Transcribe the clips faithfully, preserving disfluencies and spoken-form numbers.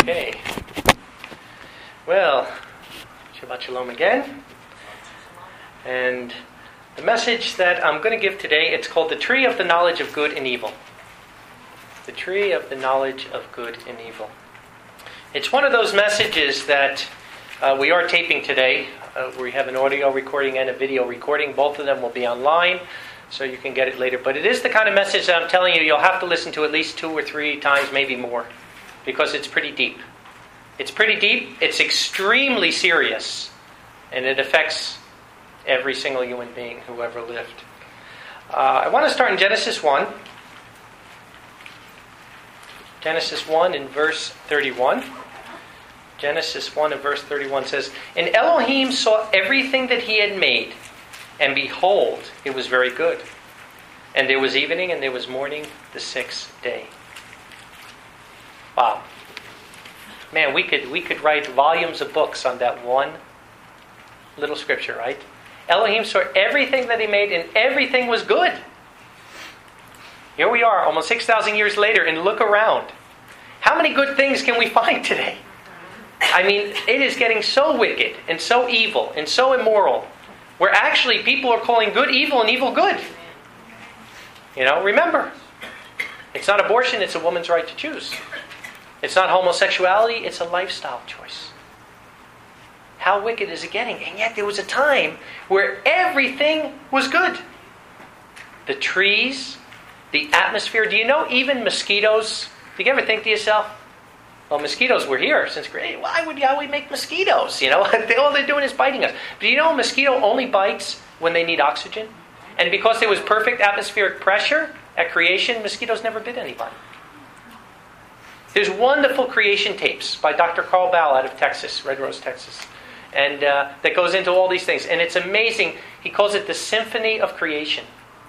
Okay. Well, Shabbat Shalom again. And the message that I'm going to give today, it's called the Tree of the Knowledge of Good and Evil. The Tree of the Knowledge of Good and Evil. It's one of those messages that uh, we are taping today. Uh, we have an audio recording and a video recording. Both of them will be online, so you can get it later. But it is the kind of message that I'm telling you, you'll have to listen to at least two or three times, maybe more, because it's pretty deep. It's pretty deep, it's extremely serious, and it affects every single human being who ever lived. Uh, I want to start in Genesis one. Genesis one in verse thirty-one. Genesis one in verse thirty-one says, "And Elohim saw everything that he had made, and behold, it was very good. And there was evening, and there was morning, the sixth day." Wow. Man, we could we could write volumes of books on that one little scripture, right? Elohim saw everything that he made, and everything was good. Here we are, almost six thousand years later, and look around. How many good things can we find today? I mean, it is getting so wicked, and so evil, and so immoral, where actually people are calling good evil and evil good. You know, remember, it's not abortion, it's a woman's right to choose. It's not homosexuality, it's a lifestyle choice. How wicked is it getting? And yet there was a time where everything was good. The trees, the atmosphere. Do you know even mosquitoes? Do you ever think to yourself, well, mosquitoes were here since creation. Why would Yahweh make mosquitoes? You know, all they're doing is biting us. But do you know a mosquito only bites when they need oxygen? And because there was perfect atmospheric pressure at creation, mosquitoes never bit anybody. There's wonderful creation tapes by Doctor Carl Bell out of Texas, Red Rose, Texas. And uh, that goes into all these things. And it's amazing. He calls it the symphony of creation.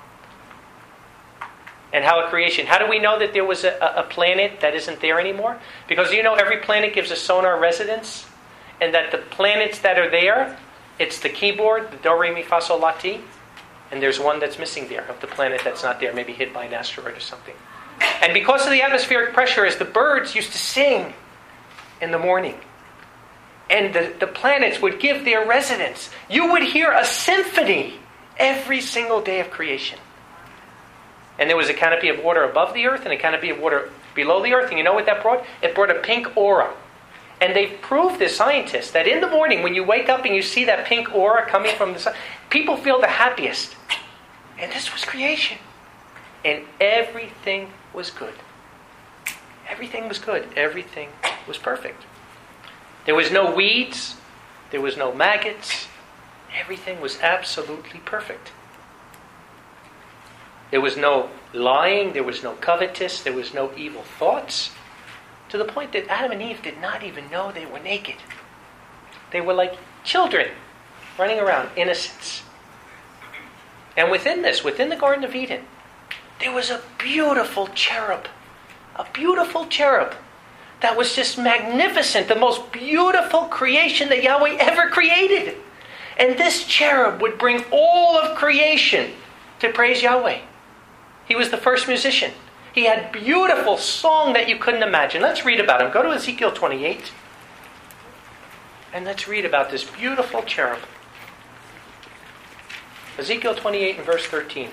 And how a creation. How do we know that there was a, a planet that isn't there anymore? Because you know every planet gives a sonar resonance. And that the planets that are there, it's the keyboard, the do, re, mi, fa, sol, la, ti. And there's one that's missing there of the planet that's not there, maybe hit by an asteroid or something. And because of the atmospheric pressure, as the birds used to sing in the morning, and the, the planets would give their resonance, you would hear a symphony every single day of creation. And there was a canopy of water above the earth and a canopy of water below the earth. And you know what that brought? It brought a pink aura. And they've proved, the scientists, that in the morning when you wake up and you see that pink aura coming from the sun, people feel the happiest. And this was creation. And everything was good. Everything was good. Everything was perfect. There was no weeds. There was no maggots. Everything was absolutely perfect. There was no lying. There was no covetous. There was no evil thoughts. To the point that Adam and Eve did not even know they were naked. They were like children running around, innocents. And within this, within the Garden of Eden, there was a beautiful cherub. A beautiful cherub that was just magnificent. The most beautiful creation that Yahweh ever created. And this cherub would bring all of creation to praise Yahweh. He was the first musician. He had beautiful song that you couldn't imagine. Let's read about him. Go to Ezekiel twenty-eight. And let's read about this beautiful cherub. Ezekiel twenty-eight and verse thirteen.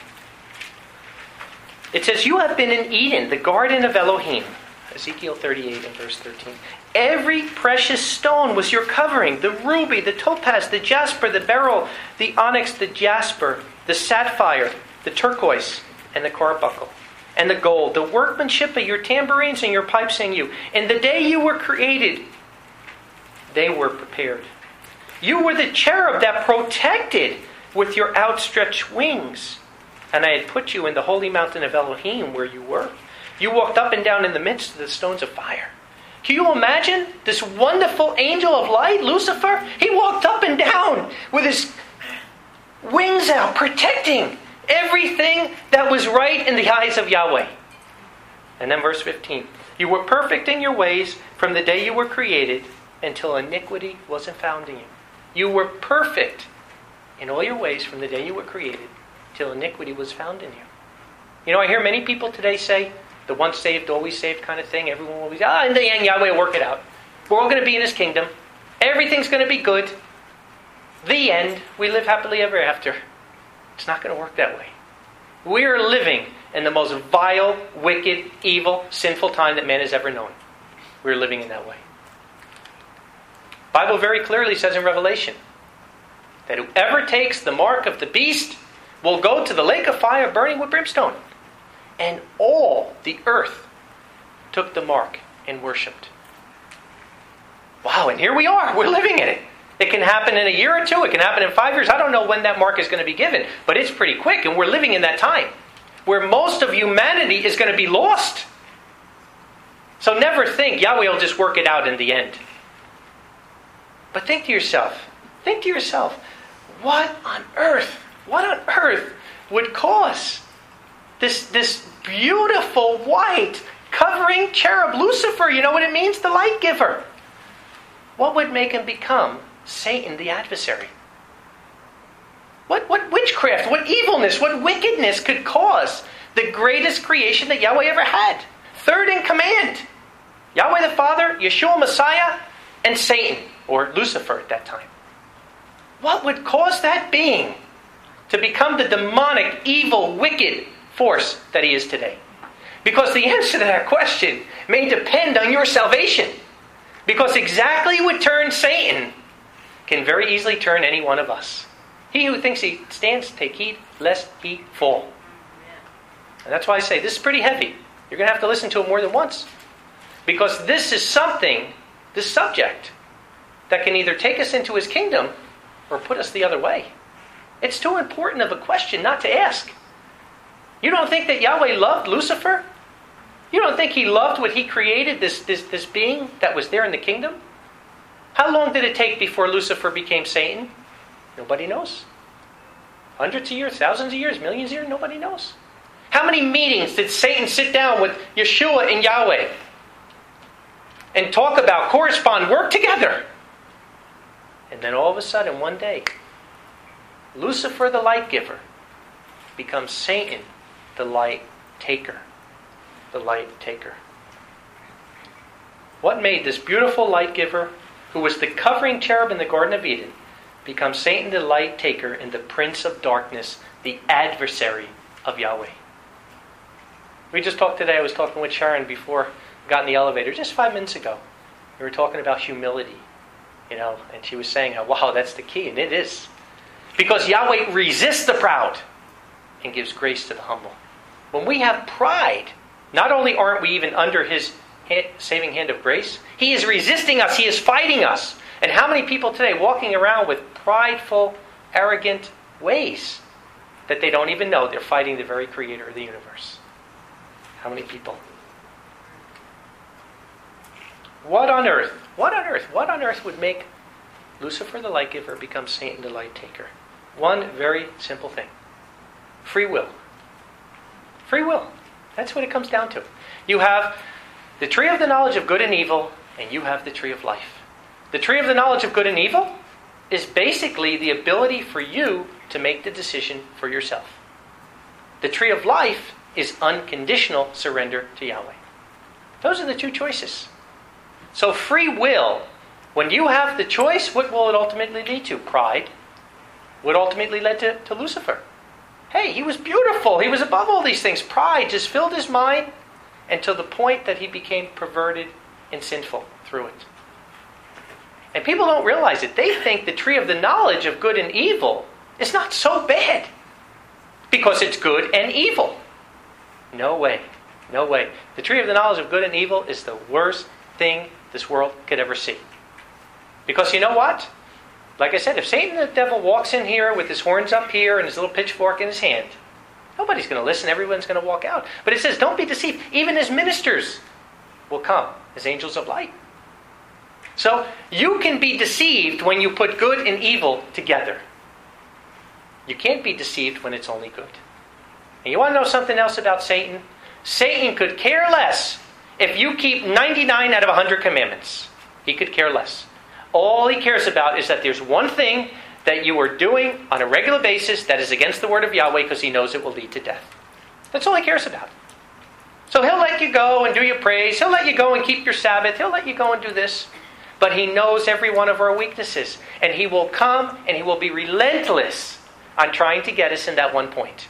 It says, "You have been in Eden, the garden of Elohim." Ezekiel thirty-eight and verse thirteen. "Every precious stone was your covering. The ruby, the topaz, the jasper, the beryl, the onyx, the jasper, the sapphire, the turquoise, and the carbuncle, and the gold. The workmanship of your tambourines and your pipes sang you. In the day you were created, they were prepared. You were the cherub that protected with your outstretched wings. And I had put you in the holy mountain of Elohim where you were. You walked up and down in the midst of the stones of fire." Can you imagine this wonderful angel of light, Lucifer? He walked up and down with his wings out, protecting everything that was right in the eyes of Yahweh. And then verse fifteen. "You were perfect in your ways from the day you were created until iniquity wasn't found in you." You were perfect in all your ways from the day you were created till iniquity was found in you. You know, I hear many people today say, The once saved, always saved kind of thing. Everyone will be, ah, in the end, Yahweh will work it out. We're all going to be in His kingdom. Everything's going to be good. The end. We live happily ever after. It's not going to work that way. We are living in the most vile, wicked, evil, sinful time that man has ever known. We're living in that way. The Bible very clearly says in Revelation that whoever takes the mark of the beast will go to the lake of fire burning with brimstone. And all the earth took the mark and worshipped. Wow, and here we are. We're living in it. It can happen in a year or two. It can happen in five years. I don't know when that mark is going to be given, but it's pretty quick, and we're living in that time where most of humanity is going to be lost. So never think Yahweh will just work it out in the end. But think to yourself, think to yourself, what on earth, what on earth would cause this, this beautiful white covering cherub, Lucifer, you know what it means? The light giver. What would make him become Satan the adversary? What, what witchcraft, what evilness, what wickedness could cause the greatest creation that Yahweh ever had? Third in command. Yahweh the Father, Yeshua Messiah, and Satan, or Lucifer at that time. What would cause that being to become the demonic, evil, wicked force that he is today? Because the answer to that question may depend on your salvation. Because exactly what turned Satan can very easily turn any one of us. He who thinks he stands, take heed, lest he fall. And that's why I say this is pretty heavy. You're going to have to listen to it more than once. Because this is something, this subject, that can either take us into His kingdom or put us the other way. It's too important of a question not to ask. You don't think that Yahweh loved Lucifer? You don't think He loved what He created, this, this, this being that was there in the kingdom? How long did it take before Lucifer became Satan? Nobody knows. Hundreds of years, thousands of years, millions of years, nobody knows. How many meetings did Satan sit down with Yeshua and Yahweh and talk about, correspond, work together? And then all of a sudden, one day, Lucifer the light giver becomes Satan the light taker. The light taker. What made this beautiful light giver, who was the covering cherub in the Garden of Eden, become Satan the light taker and the prince of darkness, the adversary of Yahweh? We just talked today, I was talking with Sharon before I got in the elevator, just five minutes ago. We were talking about humility, you know, and she was saying how, wow, that's the key, and it is. Because Yahweh resists the proud and gives grace to the humble. When we have pride, not only aren't we even under His saving hand of grace, He is resisting us. He is fighting us. And how many people today walking around with prideful, arrogant ways that they don't even know they're fighting the very Creator of the universe? How many people? What on earth, what on earth, what on earth would make Lucifer the light giver become Satan the light taker? One very simple thing. Free will. Free will. That's what it comes down to. You have the tree of the knowledge of good and evil, and you have the tree of life. The tree of the knowledge of good and evil is basically the ability for you to make the decision for yourself. The tree of life is unconditional surrender to Yahweh. Those are the two choices. So free will, when you have the choice, what will it ultimately lead to? Pride. What ultimately led to, to Lucifer? Hey, he was beautiful. He was above all these things. Pride just filled his mind until the point that he became perverted and sinful through it. And people don't realize it. They think the tree of the knowledge of good and evil is not so bad because it's good and evil. No way. No way. The tree of the knowledge of good and evil is the worst thing this world could ever see. Because you know what? Like I said, if Satan the devil walks in here with his horns up here and his little pitchfork in his hand, nobody's going to listen. Everyone's going to walk out. But it says, don't be deceived. Even his ministers will come as angels of light. So you can be deceived when you put good and evil together. You can't be deceived when it's only good. And you want to know something else about Satan? Satan could care less if you keep ninety-nine out of one hundred commandments. He could care less. All he cares about is that there's one thing that you are doing on a regular basis that is against the word of Yahweh because he knows it will lead to death. That's all he cares about. So he'll let you go and do your praise. He'll let you go and keep your Sabbath. He'll let you go and do this. But he knows every one of our weaknesses. And he will come and he will be relentless on trying to get us in that one point.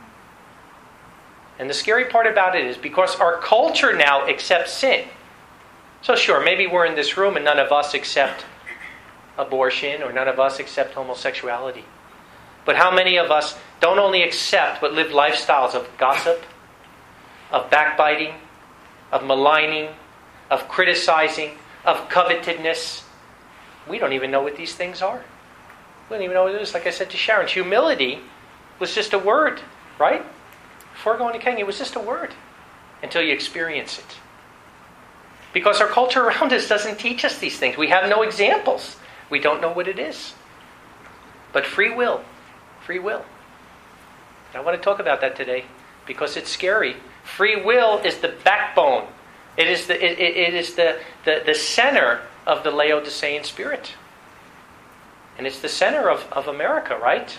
And the scary part about it is because our culture now accepts sin. So sure, maybe we're in this room and none of us accept abortion or none of us accept homosexuality. But how many of us don't only accept but live lifestyles of gossip, of backbiting, of maligning, of criticizing, of covetedness? We don't even know what these things are. We don't even know what it is. Like I said to Sharon, humility was just a word, right? Before going to Kenya, it was just a word until you experience it. Because our culture around us doesn't teach us these things. We have no examples. We don't know what it is. But free will, free will. And I want to talk about that today because it's scary. Free will is the backbone. It is the it, it is the, the, the center of the Laodicean spirit. And it's the center of, of America, right?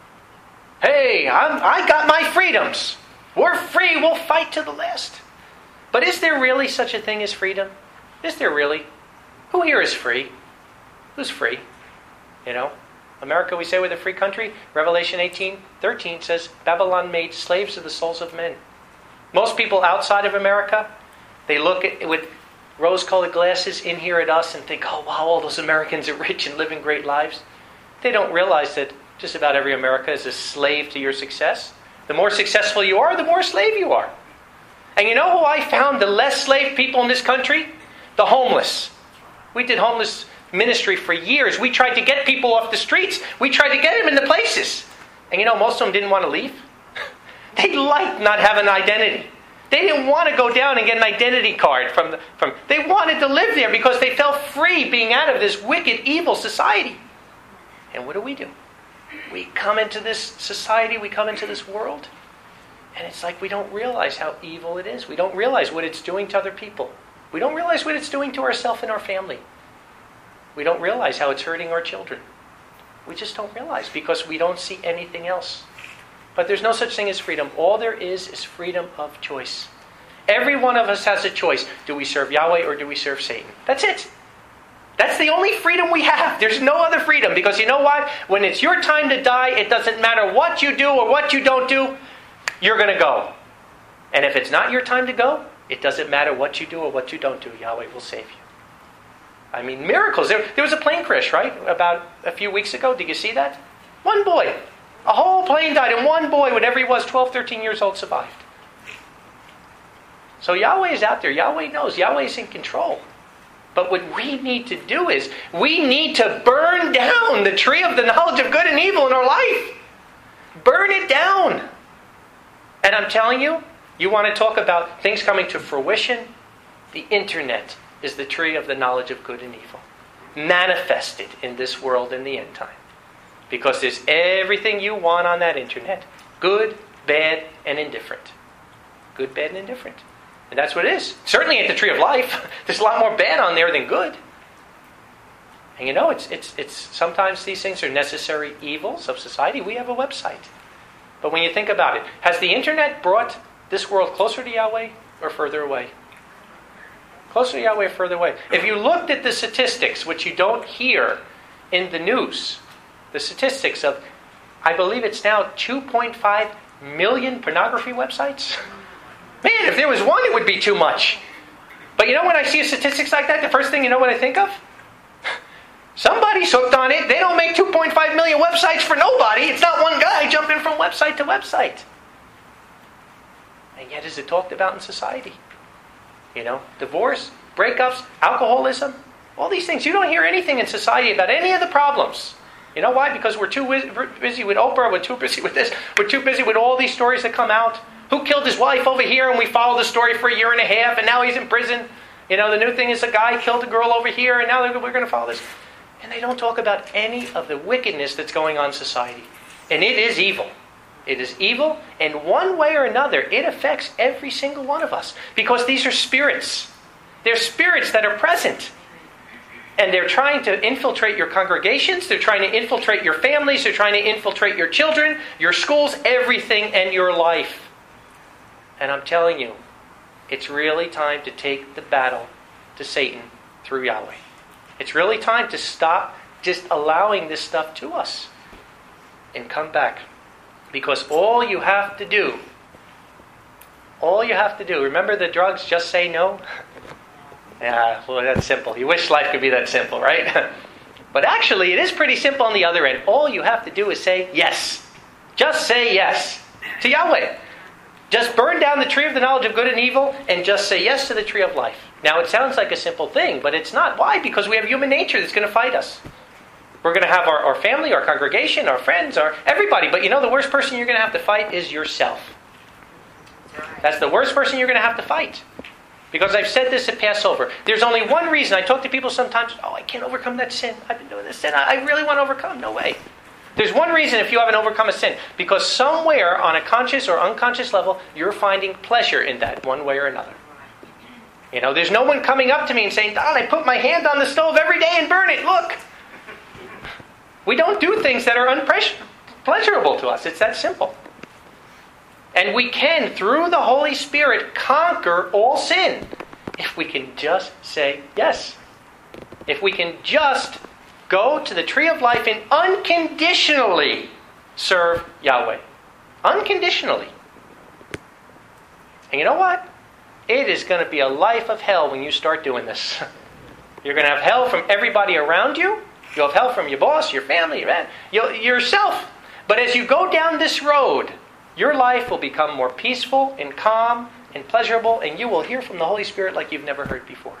Hey, I'm, I got my freedoms. We're free. We'll fight to the last. But is there really such a thing as freedom? Is there really? Who here is free? Who's free? You know? America, we say we're the free country. Revelation eighteen thirteen says, Babylon made slaves of the souls of men. Most people outside of America, they look at with rose-colored glasses in here at us and think, oh, wow, all those Americans are rich and living great lives. They don't realize that just about every American is a slave to your success. The more successful you are, the more slave you are. And you know who I found the less slave people in this country? The homeless. We did homeless ministry for years. We tried to get people off the streets. We tried to get them into places. And you know, most of them didn't want to leave. They liked not having an identity. They didn't want to go down and get an identity card from the, from. They wanted to live there because they felt free being out of this wicked, evil society. And what do we do? We come into this society, we come into this world, and it's like we don't realize how evil it is. We don't realize what it's doing to other people. We don't realize what it's doing to ourselves and our family. We don't realize how it's hurting our children. We just don't realize because we don't see anything else. But there's no such thing as freedom. All there is is freedom of choice. Every one of us has a choice. Do we serve Yahweh or do we serve Satan? That's it. That's the only freedom we have. There's no other freedom. Because you know what? When it's your time to die, it doesn't matter what you do or what you don't do. You're going to go. And if it's not your time to go, it doesn't matter what you do or what you don't do. Yahweh will save you. I mean, miracles. There, there was a plane crash, right? About a few weeks ago. Did you see that? One boy. A whole plane died, and one boy, whatever he was, twelve, thirteen years old, survived. So Yahweh is out there. Yahweh knows. Yahweh is in control. But what we need to do is, we need to burn down the tree of the knowledge of good and evil in our life. Burn it down. And I'm telling you, you want to talk about things coming to fruition? The internet is the tree of the knowledge of good and evil. Manifested in this world in the end time. Because there's everything you want on that internet. Good, bad, and indifferent. Good, bad, and indifferent. And that's what it is. Certainly ain't the tree of life. There's a lot more bad on there than good. And you know, it's it's it's sometimes these things are necessary evils of society. We have a website. But when you think about it, has the internet brought this world closer to Yahweh or further away? Closer to Yahweh or further away? If you looked at the statistics, which you don't hear in the news, the statistics of, I believe it's now two point five million pornography websites. Man, if there was one, it would be too much. But you know when I see statistics like that, the first thing you know what I think of? Somebody's hooked on it. They don't make two point five million websites for nobody. It's not one guy jumping from website to website. And yet is it talked about in society? You know, divorce, breakups, alcoholism, all these things. You don't hear anything in society about any of the problems. You know why? Because we're too busy with Oprah, we're too busy with this, we're too busy with all these stories that come out. Who killed his wife over here, and we followed the story for a year and a half, and now he's in prison. You know, the new thing is a guy killed a girl over here, and now we're going to follow this. And they don't talk about any of the wickedness that's going on in society. And it is evil. It is evil, and one way or another, it affects every single one of us. Because these are spirits. They're spirits that are present. And they're trying to infiltrate your congregations. They're trying to infiltrate your families. They're trying to infiltrate your children, your schools, everything in your life. And I'm telling you, It's really time to take the battle to Satan through Yahweh. It's really time to stop just allowing this stuff to us and come back. Because all you have to do, all you have to do, remember the drugs, just say no? Yeah, well, that's simple. You wish life could be that simple, right? But actually, it is pretty simple on the other end. All you have to do is say yes. Just say yes to Yahweh. Just burn down the tree of the knowledge of good and evil and just say yes to the tree of life. Now, it sounds like a simple thing, but it's not. Why? Because we have human nature that's going to fight us. We're going to have our, our family, our congregation, our friends, our everybody. But you know, the worst person you're going to have to fight is yourself. That's the worst person you're going to have to fight. Because I've said this at Passover. There's only one reason. I talk to people sometimes, oh, I can't overcome that sin. I've been doing this sin. I really want to overcome. No way. There's one reason if you haven't overcome a sin. Because somewhere on a conscious or unconscious level, you're finding pleasure in that one way or another. You know, there's no one coming up to me and saying, Don, I put my hand on the stove every day and burn it. Look. We don't do things that are unpleasurable to us. It's that simple. And we can, through the Holy Spirit, conquer all sin. If we can just say yes. If we can just go to the tree of life and unconditionally serve Yahweh. Unconditionally. And you know what? It is going to be a life of hell when you start doing this. You're going to have hell from everybody around you. You'll have hell from your boss, your family, your, yourself. But as you go down this road, your life will become more peaceful and calm and pleasurable, and you will hear from the Holy Spirit like you've never heard before.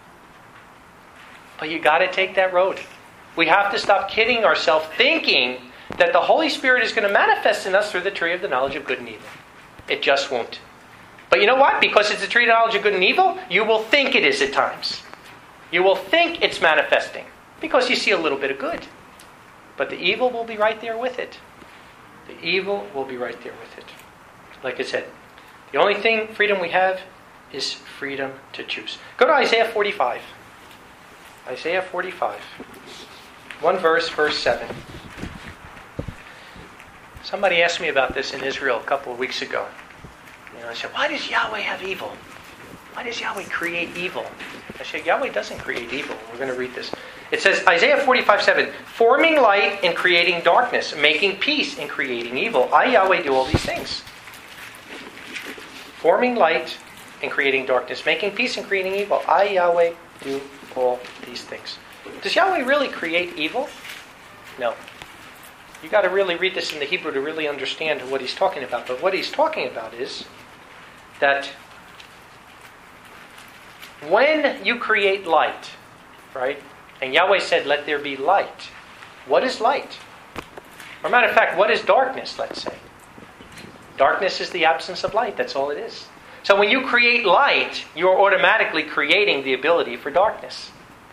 But you got to take that road. We have to stop kidding ourselves thinking that the Holy Spirit is going to manifest in us through the tree of the knowledge of good and evil. It just won't. But you know what? Because it's the tree of the knowledge of good and evil, you will think it is at times. You will think it's manifesting because you see a little bit of good. But the evil will be right there with it. The evil will be right there with it. Like I said, the only thing, freedom we have, is freedom to choose. Go to Isaiah forty-five. Isaiah forty-five. One verse, verse seven. Somebody asked me about this in Israel a couple of weeks ago. You know, I said, why does Yahweh have evil? Why does Yahweh create evil? I said, Yahweh doesn't create evil. We're going to read this. It says, Isaiah forty-five seven, forming light and creating darkness, making peace and creating evil. I, Yahweh, do all these things. Forming light and creating darkness, making peace and creating evil. I, Yahweh, do all these things. Does Yahweh really create evil? No. You've got to really read this in the Hebrew to really understand what he's talking about. But what he's talking about is that when you create light, right? And Yahweh said, let there be light. What is light? Or matter of fact, what is darkness, let's say? Darkness is the absence of light. That's all it is. So when you create light, you're automatically creating the ability for darkness.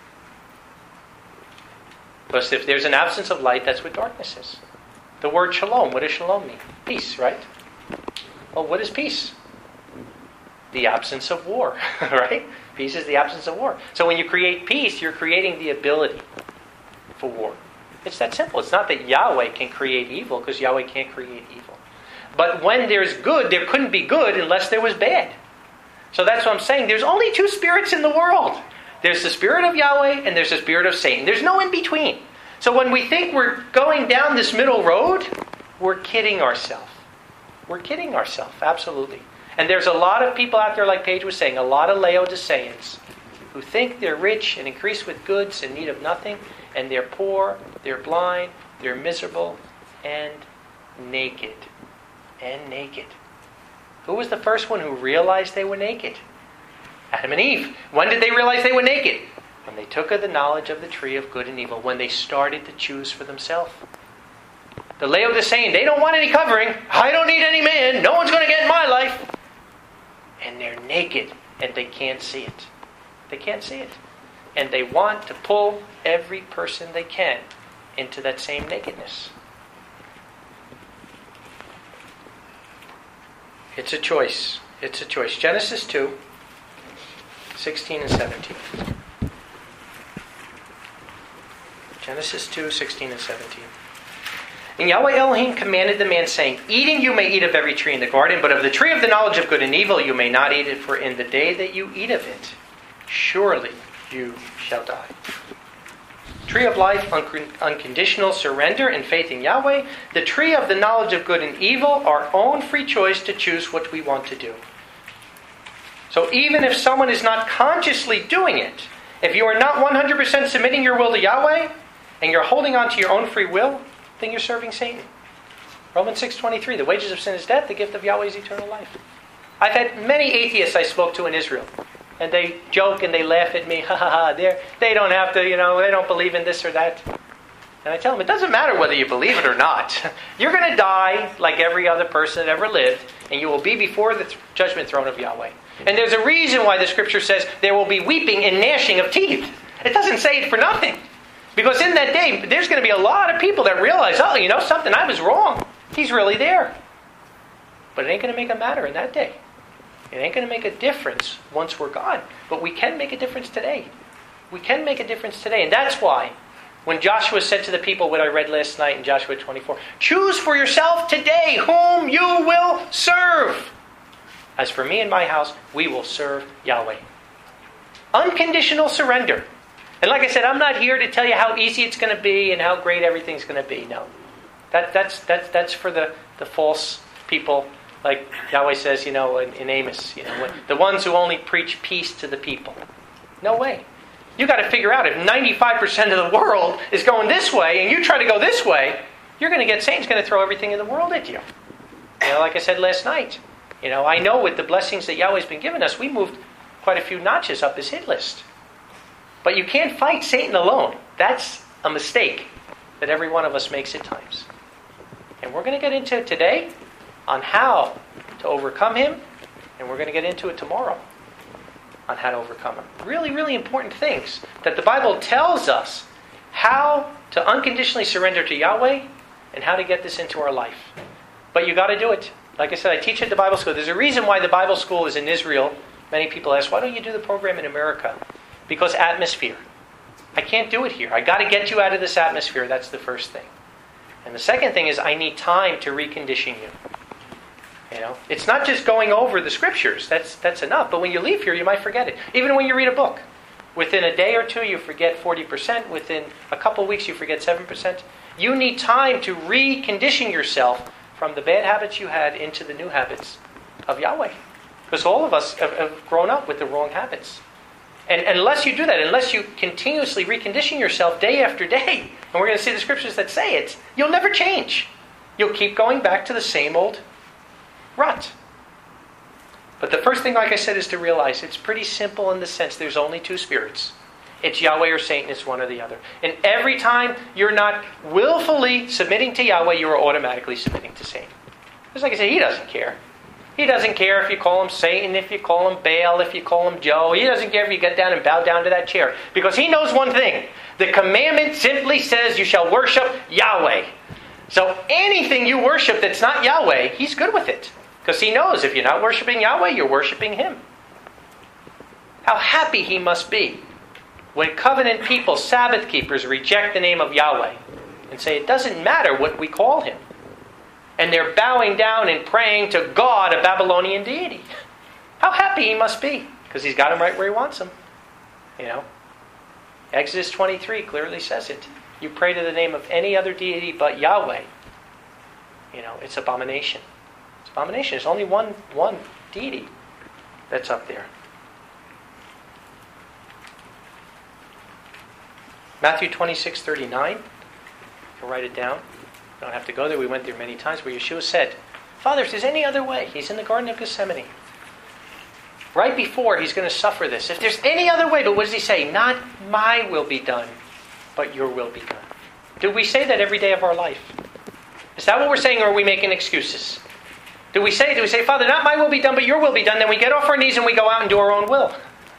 Because if there's an absence of light, that's what darkness is. The word shalom, what does shalom mean? Peace, right? Well, what is peace? The absence of war, right? Peace is the absence of war. So when you create peace, you're creating the ability for war. It's that simple. It's not that Yahweh can create evil, because Yahweh can't create evil. But when there's good, there couldn't be good unless there was bad. So that's what I'm saying. There's only two spirits in the world. There's the spirit of Yahweh and there's the spirit of Satan. There's no in between. So when we think we're going down this middle road, we're kidding ourselves. We're kidding ourselves, absolutely. And there's a lot of people out there, like Paige was saying, a lot of Laodiceans who think they're rich and increase with goods in need of nothing, and they're poor, they're blind, they're miserable, and naked. And naked. Who was the first one who realized they were naked? Adam and Eve. When did they realize they were naked? When they took of the knowledge of the tree of good and evil. When they started to choose for themselves. The Laodicean, they don't want any covering. I don't need any man. No one's going to get in my life. And they're naked. And they can't see it. They can't see it. And they want to pull every person they can into that same nakedness. It's a choice. It's a choice. Genesis two, sixteen and seventeen. Genesis two, sixteen and seventeen. And Yahweh Elohim commanded the man, saying, Eating you may eat of every tree in the garden, but of the tree of the knowledge of good and evil you may not eat it, for in the day that you eat of it, surely you shall die. Tree of life, un- unconditional surrender and faith in Yahweh. The tree of the knowledge of good and evil, our own free choice to choose what we want to do. So even if someone is not consciously doing it, if you are not one hundred percent submitting your will to Yahweh, and you're holding on to your own free will, then you're serving Satan. Romans six twenty-three, the wages of sin is death, the gift of Yahweh is eternal life. I've had many atheists I spoke to in Israel. And they joke and they laugh at me. Ha ha ha, they're, they don't have to, you know, they don't believe in this or that. And I tell them, it doesn't matter whether you believe it or not. You're going to die like every other person that ever lived, and you will be before the th- judgment throne of Yahweh. And there's a reason why the scripture says there will be weeping and gnashing of teeth. It doesn't say it for nothing. Because in that day, there's going to be a lot of people that realize, oh, you know something, I was wrong. He's really there. But it ain't going to make a matter in that day. It ain't going to make a difference once we're gone. But we can make a difference today. We can make a difference today. And that's why when Joshua said to the people what I read last night in Joshua twenty-four, choose for yourself today whom you will serve. As for me and my house, we will serve Yahweh. Unconditional surrender. And like I said, I'm not here to tell you how easy it's going to be and how great everything's going to be. No. That, that's, that's, that's for the, the false people. Like Yahweh says, you know, in, in Amos, you know, the ones who only preach peace to the people. No way. You got to figure out if ninety-five percent of the world is going this way and you try to go this way, you're going to get Satan's going to throw everything in the world at you. You know, like I said last night, you know, I know with the blessings that Yahweh's been giving us, we moved quite a few notches up his hit list. But you can't fight Satan alone. That's a mistake that every one of us makes at times. And we're going to get into it today on how to overcome him, and we're going to get into it tomorrow on how to overcome him. Really, really important things that the Bible tells us how to unconditionally surrender to Yahweh and how to get this into our life. But you got to do it. Like I said, I teach at the Bible school. There's a reason why the Bible school is in Israel. Many people ask, why don't you do the program in America? Because atmosphere. I can't do it here. I got to get you out of this atmosphere. That's the first thing. And the second thing is I need time to recondition you. You know, it's not just going over the scriptures. That's that's enough. But when you leave here, you might forget it. Even when you read a book, within a day or two, you forget forty percent. Within a couple of weeks, you forget seven percent. You need time to recondition yourself from the bad habits you had into the new habits of Yahweh. Because all of us have, have grown up with the wrong habits. And, and unless you do that, unless you continuously recondition yourself day after day, and we're going to see the scriptures that say it, you'll never change. You'll keep going back to the same old rut. But the first thing, like I said, is to realize it's pretty simple in the sense there's only two spirits. It's Yahweh or Satan. It's one or the other. And every time you're not willfully submitting to Yahweh, you are automatically submitting to Satan. Just like I said, he doesn't care. He doesn't care if you call him Satan, if you call him Baal, if you call him Joe. He doesn't care if you get down and bow down to that chair. Because he knows one thing. The commandment simply says you shall worship Yahweh. So anything you worship that's not Yahweh, he's good with it. Because he knows if you're not worshiping Yahweh, you're worshiping him. How happy he must be when covenant people, Sabbath keepers, reject the name of Yahweh and say it doesn't matter what we call him. And they're bowing down and praying to God, a Babylonian deity. How happy he must be, because he's got him right where he wants him. You know, Exodus twenty-three clearly says it. You pray to the name of any other deity but Yahweh, you know, it's abomination. It's abomination. There's only one, one deity that's up there. Matthew twenty-six thirty-nine. You can write it down. You don't have to go there. We went there many times where Yeshua said, Father, if there's any other way, he's in the Garden of Gethsemane. Right before he's going to suffer this. If there's any other way, but what does he say? Not my will be done, but your will be done. Do we say that every day of our life? Is that what we're saying, or are we making excuses? Do we say, do we say, Father, not my will be done, but your will be done? Then we get off our knees and we go out and do our own will.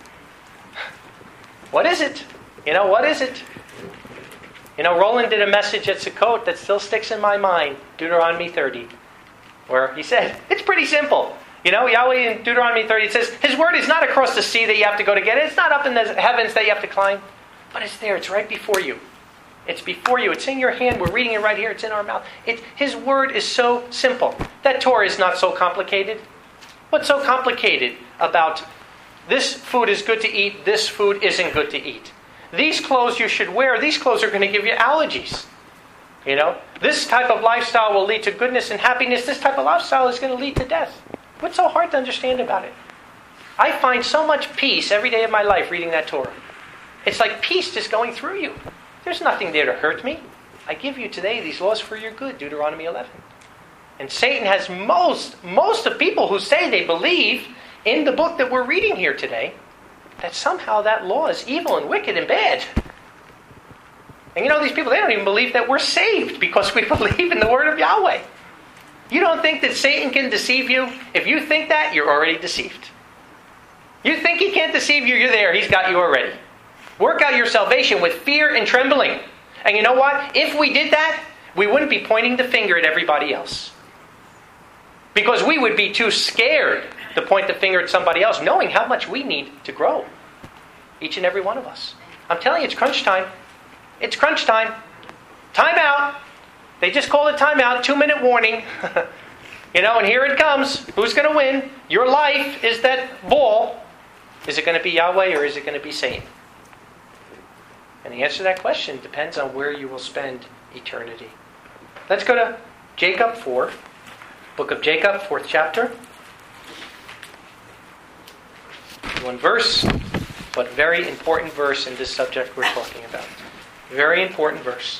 What is it? You know, what is it? You know, Roland did a message at Sukkot that still sticks in my mind, Deuteronomy thirty, where he said, it's pretty simple. You know, Yahweh in Deuteronomy thirty, it says, his word is not across the sea that you have to go to get it. It's not up in the heavens that you have to climb. But it's there. It's right before you. It's before you. It's in your hand. We're reading it right here. It's in our mouth. It, his word is so simple. That Torah is not so complicated. What's so complicated about this food is good to eat, this food isn't good to eat? These clothes you should wear, these clothes are going to give you allergies. You know, this type of lifestyle will lead to goodness and happiness. This type of lifestyle is going to lead to death. What's so hard to understand about it? I find so much peace every day of my life reading that Torah. It's like peace just going through you. There's nothing there to hurt me. I give you today these laws for your good, Deuteronomy eleven. And Satan has most, most of people who say they believe in the book that we're reading here today, that somehow that law is evil and wicked and bad. And you know, these people, they don't even believe that we're saved because we believe in the word of Yahweh. You don't think that Satan can deceive you? If you think that, you're already deceived. You think he can't deceive you, you're there. He's got you already. Work out your salvation with fear and trembling. And you know what? If we did that, we wouldn't be pointing the finger at everybody else. Because we would be too scared to point the finger at somebody else, knowing how much we need to grow. Each and every one of us. I'm telling you, it's crunch time. It's crunch time. Time out. They just call it time out. Two minute warning. You know, and here it comes. Who's going to win? Your life is that ball. Is it going to be Yahweh or is it going to be Satan? And the answer to that question depends on where you will spend eternity. Let's go to Jacob four. Book of Jacob, fourth chapter. One verse, but very important verse in this subject we're talking about. Very important verse.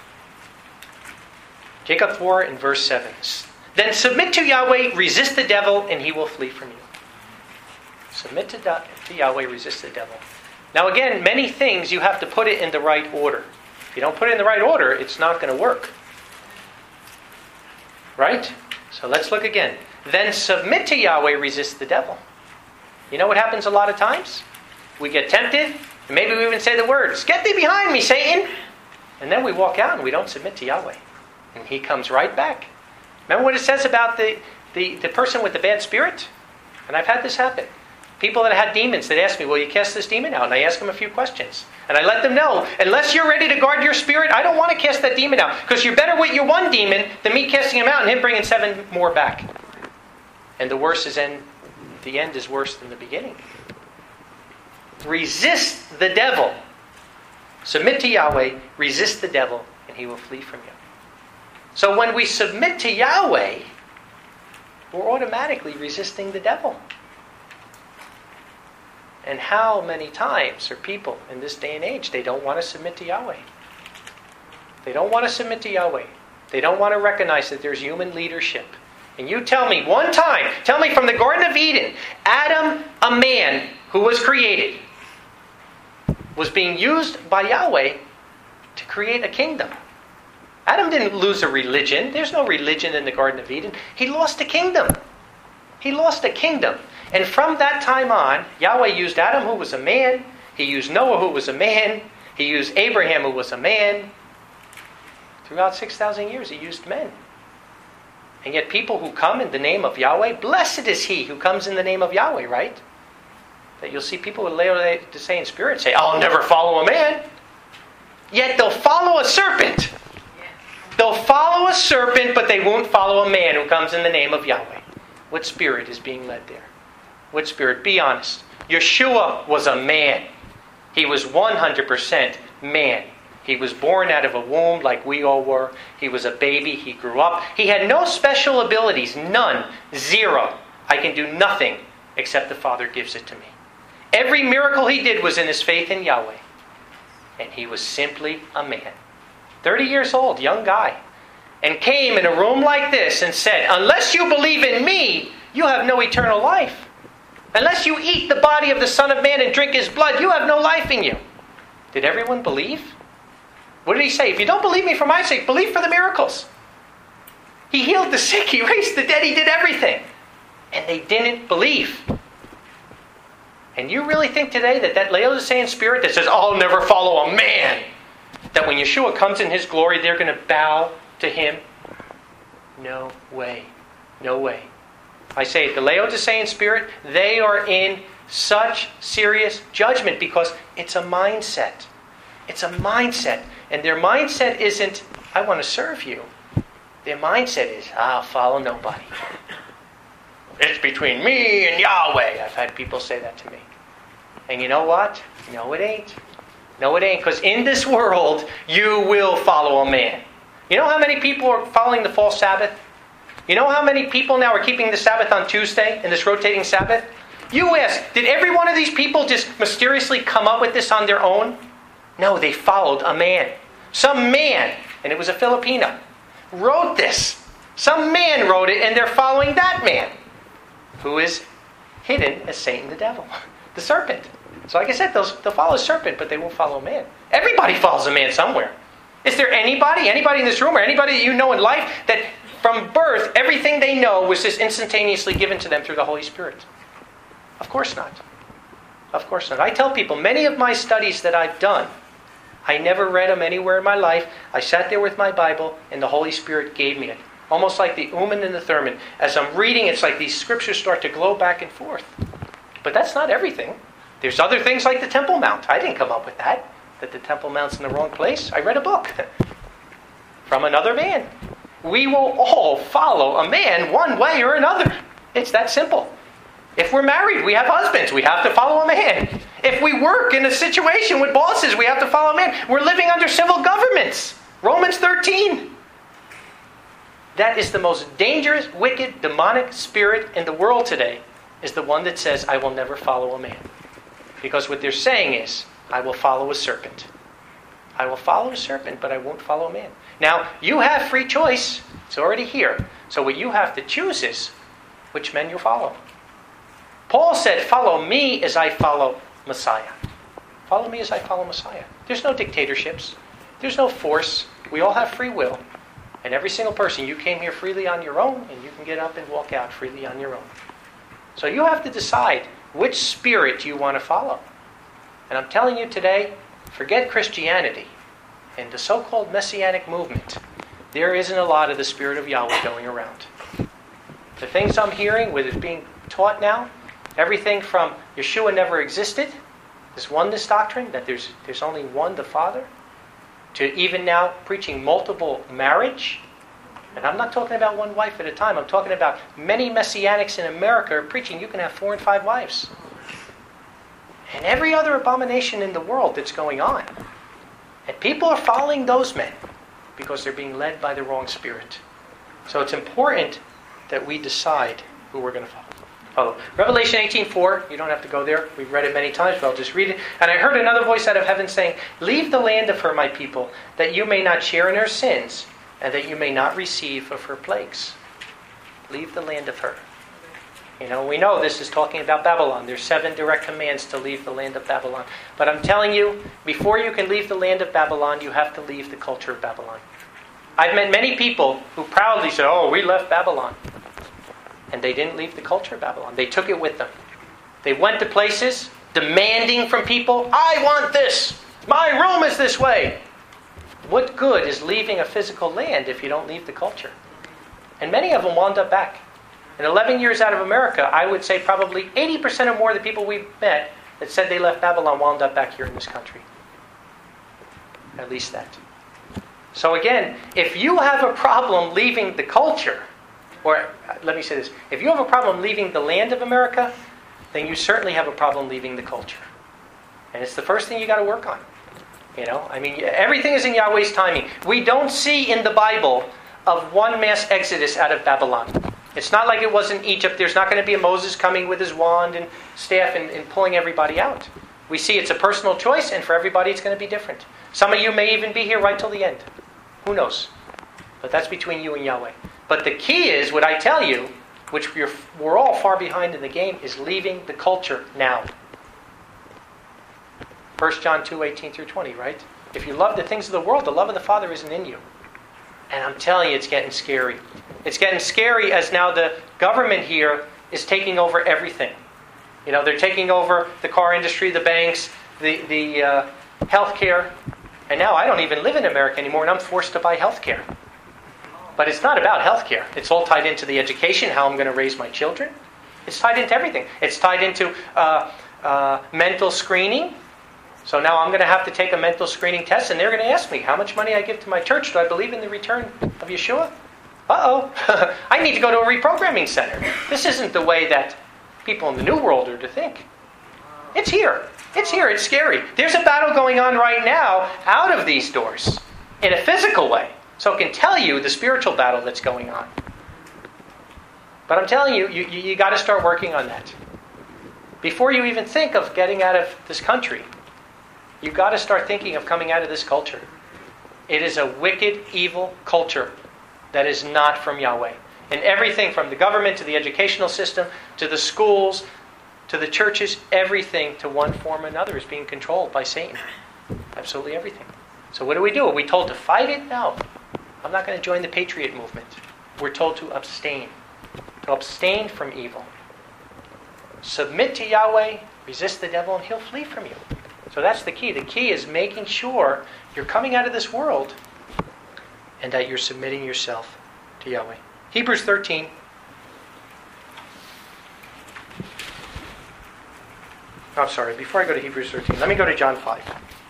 Jacob four and verse seven. Then submit to Yahweh, resist the devil, and he will flee from you. Submit to, to Yahweh, resist the devil. Now again, many things you have to put it in the right order. If you don't put it in the right order, it's not going to work. Right? So let's look again. Then submit to Yahweh, resist the devil. You know what happens a lot of times? We get tempted, and maybe we even say the words, "Get thee behind me, Satan!" And then we walk out and we don't submit to Yahweh. And he comes right back. Remember what it says about the, the, the person with the bad spirit? And I've had this happen. People that had demons that ask me, "Will you cast this demon out?" And I ask them a few questions. And I let them know, unless you're ready to guard your spirit, I don't want to cast that demon out. Because you're better with your one demon than me casting him out and him bringing seven more back. And the worst is in, the end is worse than the beginning. Resist the devil. Submit to Yahweh, resist the devil, and he will flee from you. So when we submit to Yahweh, we're automatically resisting the devil. And how many times are people in this day and age, they don't want to submit to Yahweh. They don't want to submit to Yahweh. They don't want to recognize that there's human leadership. And you tell me one time, tell me from the Garden of Eden, Adam, a man who was created, was being used by Yahweh to create a kingdom. Adam didn't lose a religion. There's no religion in the Garden of Eden. He lost a kingdom. He lost a kingdom. And from that time on, Yahweh used Adam, who was a man. He used Noah, who was a man. He used Abraham, who was a man. Throughout six thousand years, he used men. And yet people who come in the name of Yahweh, blessed is he who comes in the name of Yahweh, right? That you'll see people with Laodicean spirit say, "I'll never follow a man." Yet they'll follow a serpent. They'll follow a serpent, but they won't follow a man who comes in the name of Yahweh. What spirit is being led there? What spirit? Be honest. Yeshua was a man. He was one hundred percent man. He was born out of a womb like we all were. He was a baby. He grew up. He had no special abilities. None. Zero. I can do nothing except the Father gives it to me. Every miracle he did was in his faith in Yahweh. And he was simply a man. thirty years old, young guy. And came in a room like this and said, "Unless you believe in me, you have no eternal life. Unless you eat the body of the Son of Man and drink his blood, you have no life in you." Did everyone believe? What did he say? "If you don't believe me for my sake, believe for the miracles." He healed the sick. He raised the dead. He did everything. And they didn't believe. And you really think today that that Laodicean spirit that says, "I'll never follow a man," that when Yeshua comes in his glory, they're going to bow to him? No way. No way. I say, the Laodicean spirit, they are in such serious judgment because it's a mindset. It's a mindset. And their mindset isn't, I want to serve you. Their mindset is, I'll follow nobody. It's between me and Yahweh. I've had people say that to me. And you know what? No, it ain't. No, it ain't. Because in this world, you will follow a man. You know how many people are following the false Sabbath? You know how many people now are keeping the Sabbath on Tuesday in this rotating Sabbath? You ask, did every one of these people just mysteriously come up with this on their own? No, they followed a man. Some man, and it was a Filipino, wrote this. Some man wrote it, and they're following that man, who is hidden as Satan the devil, the serpent. So like I said, they'll, they'll follow a serpent, but they won't follow a man. Everybody follows a man somewhere. Is there anybody, anybody in this room, or anybody that you know in life, that from birth, everything they know was just instantaneously given to them through the Holy Spirit? Of course not. Of course not. I tell people, many of my studies that I've done, I never read them anywhere in my life. I sat there with my Bible, and the Holy Spirit gave me it. Almost like the Urim and the Thummim. As I'm reading, it's like these scriptures start to glow back and forth. But that's not everything. There's other things like the Temple Mount. I didn't come up with that. That the Temple Mount's in the wrong place. I read a book from another man. We will all follow a man one way or another. It's that simple. If we're married, we have husbands. We have to follow a man. If we work in a situation with bosses, we have to follow a man. We're living under civil governments. Romans thirteen. That is the most dangerous, wicked, demonic spirit in the world today, is the one that says, I will never follow a man. Because what they're saying is, I will follow a serpent. I will follow a serpent, but I won't follow a man. Now, you have free choice. It's already here. So what you have to choose is which men you follow. Paul said, follow me as I follow Messiah. Follow me as I follow Messiah. There's no dictatorships. There's no force. We all have free will. And every single person, you came here freely on your own, and you can get up and walk out freely on your own. So you have to decide which spirit you want to follow. And I'm telling you today, forget Christianity and the so-called Messianic movement. There isn't a lot of the Spirit of Yahweh going around. The things I'm hearing, what is being taught now, everything from Yeshua never existed, this oneness doctrine, that there's there's only one, the Father, to even now preaching multiple marriage. And I'm not talking about one wife at a time. I'm talking about many Messianics in America are preaching you can have four and five wives. And every other abomination in the world that's going on. And people are following those men because they're being led by the wrong spirit. So it's important that we decide who we're going to follow. follow. Revelation eighteen four, you don't have to go there. We've read it many times, but I'll just read it. And I heard another voice out of heaven saying, leave the land of her, my people, that you may not share in her sins, and that you may not receive of her plagues. Leave the land of her. You know, we know this is talking about Babylon. There's seven direct commands to leave the land of Babylon. But I'm telling you, before you can leave the land of Babylon, you have to leave the culture of Babylon. I've met many people who proudly say, oh, we left Babylon. And they didn't leave the culture of Babylon. They took it with them. They went to places demanding from people, I want this. My room is this way. What good is leaving a physical land if you don't leave the culture? And many of them wound up back. In eleven years out of America, I would say probably eighty percent or more of the people we've met that said they left Babylon wound up back here in this country. At least that. So again, if you have a problem leaving the culture, or let me say this, if you have a problem leaving the land of America, then you certainly have a problem leaving the culture. And it's the first thing you got to work on. You know, I mean, everything is in Yahweh's timing. We don't see in the Bible of one mass exodus out of Babylon. It's not like it was in Egypt. There's not going to be a Moses coming with his wand and staff and, and pulling everybody out. We see it's a personal choice, and for everybody it's going to be different. Some of you may even be here right till the end. Who knows? But that's between you and Yahweh. But the key is, what I tell you, which we're, we're all far behind in the game, is leaving the culture now. First John two, eighteen through twenty, right? If you love the things of the world, the love of the Father isn't in you. And I'm telling you, it's getting scary. It's getting scary as now the government here is taking over everything. You know, they're taking over the car industry, the banks, the, the uh, healthcare. And now I don't even live in America anymore, and I'm forced to buy healthcare. But it's not about healthcare. It's all tied into the education, how I'm going to raise my children. It's tied into everything. It's tied into uh, uh, mental screening. So now I'm going to have to take a mental screening test, and they're going to ask me how much money I give to my church. Do I believe in the return of Yeshua? Uh-oh. I need to go to a reprogramming center. This isn't the way that people in the New World are to think. It's here. It's here. It's scary. There's a battle going on right now out of these doors in a physical way. So it can tell you the spiritual battle that's going on. But I'm telling you, you, you, you got to start working on that. Before you even think of getting out of this country, you've got to start thinking of coming out of this culture. It is a wicked, evil culture that is not from Yahweh. And everything from the government to the educational system to the schools to the churches, everything to one form or another is being controlled by Satan. Absolutely everything. So what do we do? Are we told to fight it? No. I'm not going to join the Patriot movement. We're told to abstain. To abstain from evil. Submit to Yahweh, resist the devil, and he'll flee from you. So that's the key. The key is making sure you're coming out of this world and that you're submitting yourself to Yahweh. Hebrews thirteen. Oh, I'm sorry. Before I go to Hebrews thirteen, let me go to John five.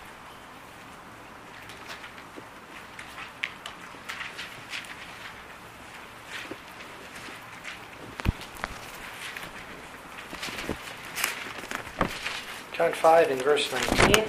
John five in verse nineteen.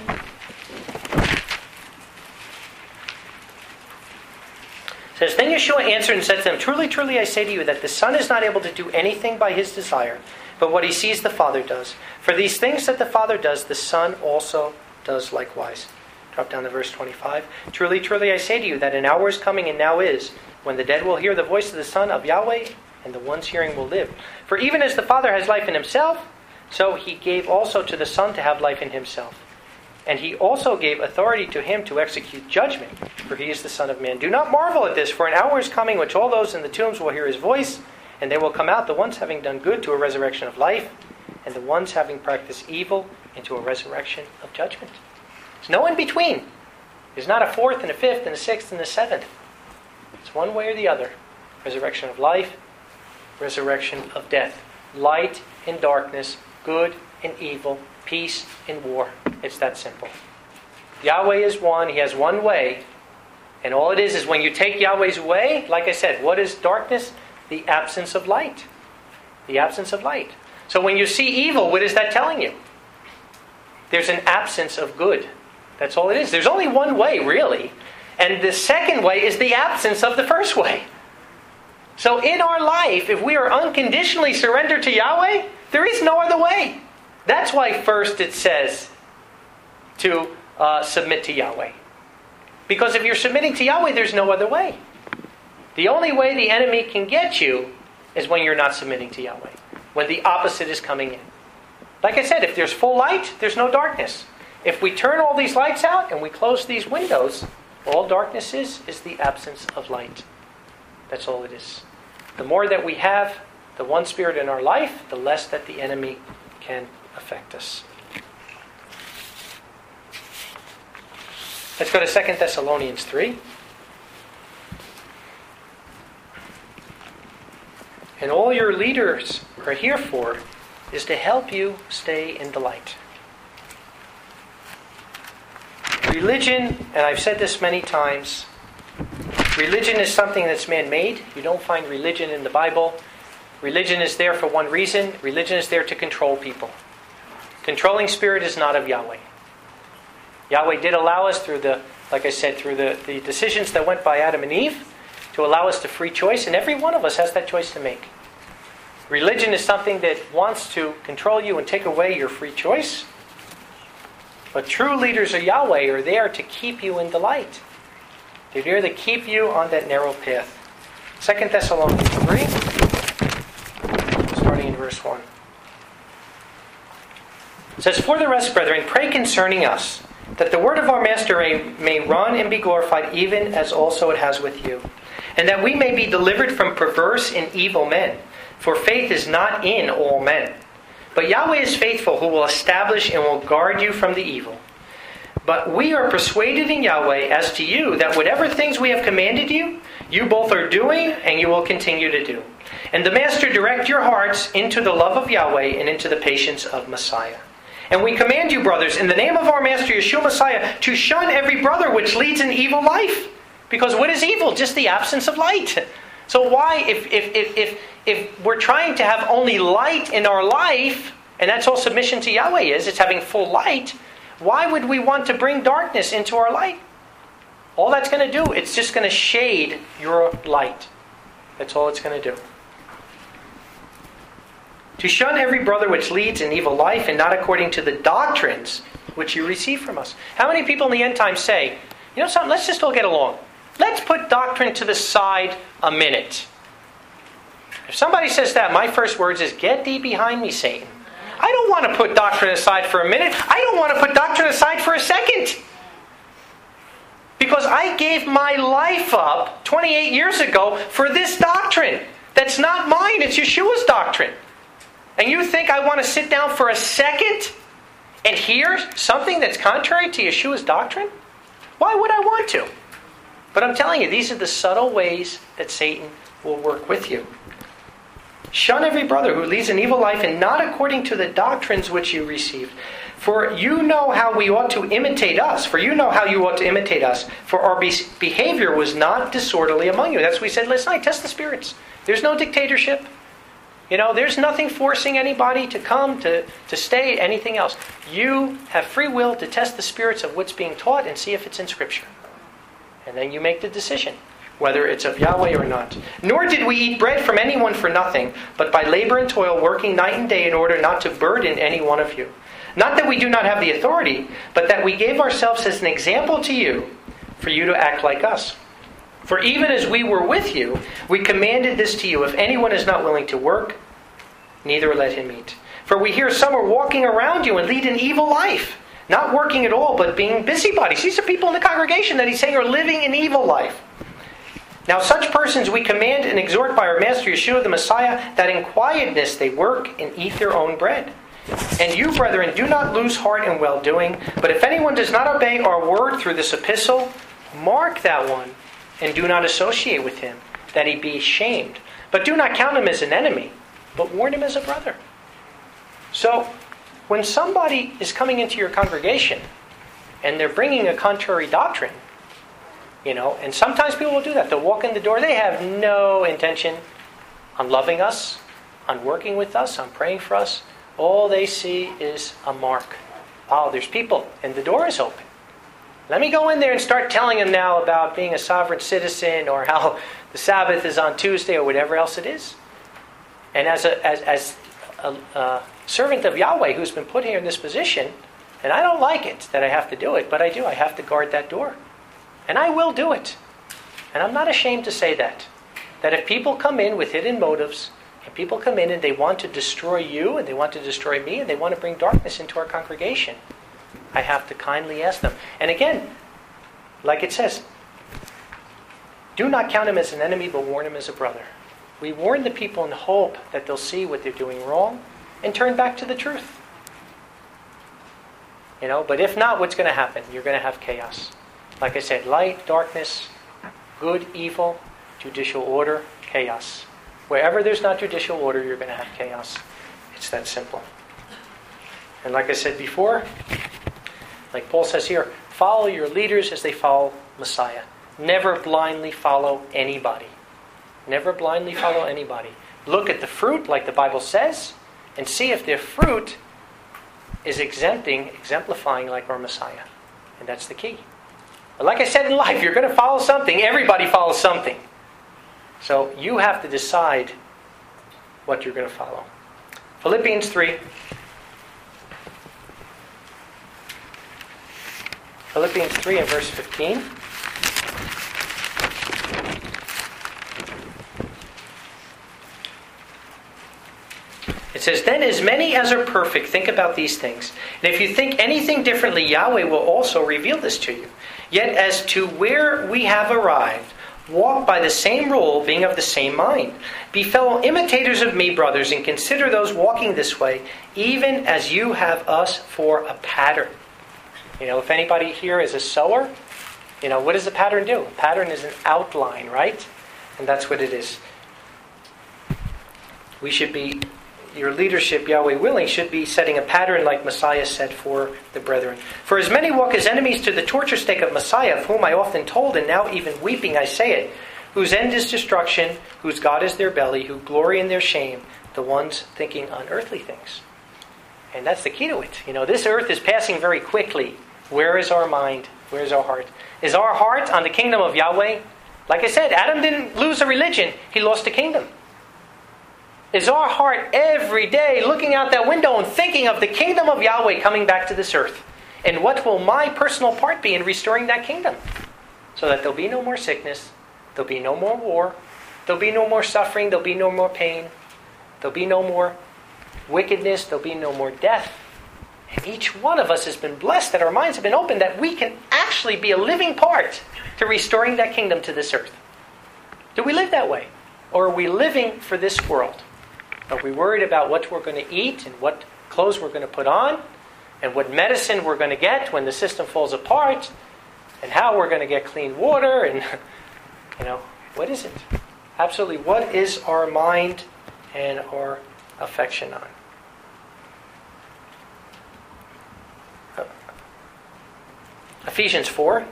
It says, Then Yeshua answered and said to them, Truly, truly, I say to you that the Son is not able to do anything by his desire, but what he sees the Father does. For these things that the Father does, the Son also does likewise. Drop down to verse twenty-five. Truly, truly, I say to you that an hour is coming and now is, when the dead will hear the voice of the Son of Yahweh, and the ones hearing will live. For even as the Father has life in himself, so he gave also to the Son to have life in himself. And he also gave authority to him to execute judgment, for he is the Son of Man. Do not marvel at this, for an hour is coming which all those in the tombs will hear his voice, and they will come out, the ones having done good to a resurrection of life, and the ones having practiced evil into a resurrection of judgment. There's no in between. There's not a fourth and a fifth and a sixth and a seventh. It's one way or the other. Resurrection of life, resurrection of death. Light and darkness, good and evil, peace and war. It's that simple. Yahweh is one. He has one way. And all it is is when you take Yahweh's way, like I said, what is darkness? The absence of light. The absence of light. So when you see evil, what is that telling you? There's an absence of good. That's all it is. There's only one way, really. And the second way is the absence of the first way. So in our life, if we are unconditionally surrendered to Yahweh, there is no other way. That's why first it says to uh, submit to Yahweh. Because if you're submitting to Yahweh, there's no other way. The only way the enemy can get you is when you're not submitting to Yahweh. When the opposite is coming in. Like I said, if there's full light, there's no darkness. If we turn all these lights out and we close these windows, all darkness is, is the absence of light. That's all it is. The more that we have the one Spirit in our life, the less that the enemy can affect us. Let's go to Second Thessalonians three. And all your leaders are here for is to help you stay in the light. Religion, and I've said this many times, religion is something that's man-made. You don't find religion in the Bible. Religion is there for one reason. Religion is there to control people. Controlling spirit is not of Yahweh. Yahweh did allow us through the, like I said, through the, the decisions that went by Adam and Eve, to allow us the free choice, and every one of us has that choice to make. Religion is something that wants to control you and take away your free choice. But true leaders of Yahweh are there to keep you in the light. They're there to keep you on that narrow path. Second Thessalonians three, starting in verse one. It says, For the rest, brethren, pray concerning us, that the word of our Master may, may run and be glorified, even as also it has with you. And that we may be delivered from perverse and evil men. For faith is not in all men. But Yahweh is faithful, who will establish and will guard you from the evil. But we are persuaded in Yahweh as to you, that whatever things we have commanded you, you both are doing, and you will continue to do. And the Master direct your hearts into the love of Yahweh and into the patience of Messiah. And we command you, brothers, in the name of our Master Yeshua Messiah, to shun every brother which leads an evil life. Because what is evil? Just the absence of light. So why, if, if, if, if, if we're trying to have only light in our life, and that's all submission to Yahweh is, it's having full light, why would we want to bring darkness into our light? All that's going to do, it's just going to shade your light. That's all it's going to do. To shun every brother which leads an evil life, and not according to the doctrines which you receive from us. How many people in the end time say, you know something, let's just all get along. Let's put doctrine to the side a minute. If somebody says that, my first words is, get thee behind me, Satan. I don't want to put doctrine aside for a minute. I don't want to put doctrine aside for a second. Because I gave my life up twenty-eight years ago for this doctrine. That's not mine, it's Yeshua's doctrine. And you think I want to sit down for a second and hear something that's contrary to Yeshua's doctrine? Why would I want to? But I'm telling you, these are the subtle ways that Satan will work with you. Shun every brother who leads an evil life, and not according to the doctrines which you received. For you know how we ought to imitate us. For you know how you ought to imitate us. For our be- behavior was not disorderly among you. That's what we said last night. Test the spirits. There's no dictatorship. You know, there's nothing forcing anybody to come, to, to stay, anything else. You have free will to test the spirits of what's being taught and see if it's in Scripture. And then you make the decision, whether it's of Yahweh or not. Nor did we eat bread from anyone for nothing, but by labor and toil, working night and day in order not to burden any one of you. Not that we do not have the authority, but that we gave ourselves as an example to you, for you to act like us. For even as we were with you, we commanded this to you, if anyone is not willing to work, neither let him eat. For we hear some are walking around you and lead an evil life, not working at all, but being busybodies. These are people in the congregation that he's saying are living an evil life. Now such persons we command and exhort by our Master Yeshua the Messiah, that in quietness they work and eat their own bread. And you, brethren, do not lose heart in well-doing, but if anyone does not obey our word through this epistle, mark that one, and do not associate with him, that he be ashamed. But do not count him as an enemy, but warn him as a brother. So, when somebody is coming into your congregation, and they're bringing a contrary doctrine, you know, and sometimes people will do that. They'll walk in the door, they have no intention on loving us, on working with us, on praying for us. All they see is a mark. Oh, there's people, and the door is open. Let me go in there and start telling them now about being a sovereign citizen, or how the Sabbath is on Tuesday, or whatever else it is. And as a as, as a, a servant of Yahweh who's been put here in this position, and I don't like it that I have to do it, but I do. I have to guard that door. And I will do it. And I'm not ashamed to say that. That if people come in with hidden motives, and people come in and they want to destroy you, and they want to destroy me, and they want to bring darkness into our congregation, I have to kindly ask them. And again, like it says, do not count him as an enemy, but warn him as a brother. We warn the people in hope that they'll see what they're doing wrong and turn back to the truth. You know, but if not, what's going to happen? You're going to have chaos. Like I said, light, darkness, good, evil, judicial order, chaos. Wherever there's not judicial order, you're going to have chaos. It's that simple. And like I said before, like Paul says here, follow your leaders as they follow Messiah. Never blindly follow anybody. Never blindly follow anybody. Look at the fruit, like the Bible says, and see if their fruit is exempting, exemplifying like our Messiah. And that's the key. But like I said in life, you're going to follow something. Everybody follows something. So you have to decide what you're going to follow. Philippians three. Philippians three and verse fifteen. It says, then as many as are perfect, think about these things. And if you think anything differently, Yahweh will also reveal this to you. Yet as to where we have arrived, walk by the same rule, being of the same mind. Be fellow imitators of me, brothers, and consider those walking this way, even as you have us for a pattern. You know, if anybody here is a sewer, you know, what does a pattern do? A pattern is an outline, right? And that's what it is. We should be, your leadership, Yahweh willing, should be setting a pattern like Messiah set for the brethren. For as many walk as enemies to the torture stake of Messiah, of whom I often told, and now even weeping I say it, whose end is destruction, whose God is their belly, who glory in their shame, the ones thinking on earthly things. And that's the key to it. You know, this earth is passing very quickly. Where is our mind? Where is our heart? Is our heart on the kingdom of Yahweh? Like I said, Adam didn't lose a religion. He lost a kingdom. Is our heart every day looking out that window and thinking of the kingdom of Yahweh coming back to this earth? And what will my personal part be in restoring that kingdom? So that there'll be no more sickness. There'll be no more war. There'll be no more suffering. There'll be no more pain. There'll be no more wickedness. There'll be no more death. And each one of us has been blessed that our minds have been opened, that we can actually be a living part to restoring that kingdom to this earth. Do we live that way? Or are we living for this world? Are we worried about what we're going to eat and what clothes we're going to put on and what medicine we're going to get when the system falls apart and how we're going to get clean water and, you know, what is it? Absolutely, what is our mind and our affection on? Ephesians four.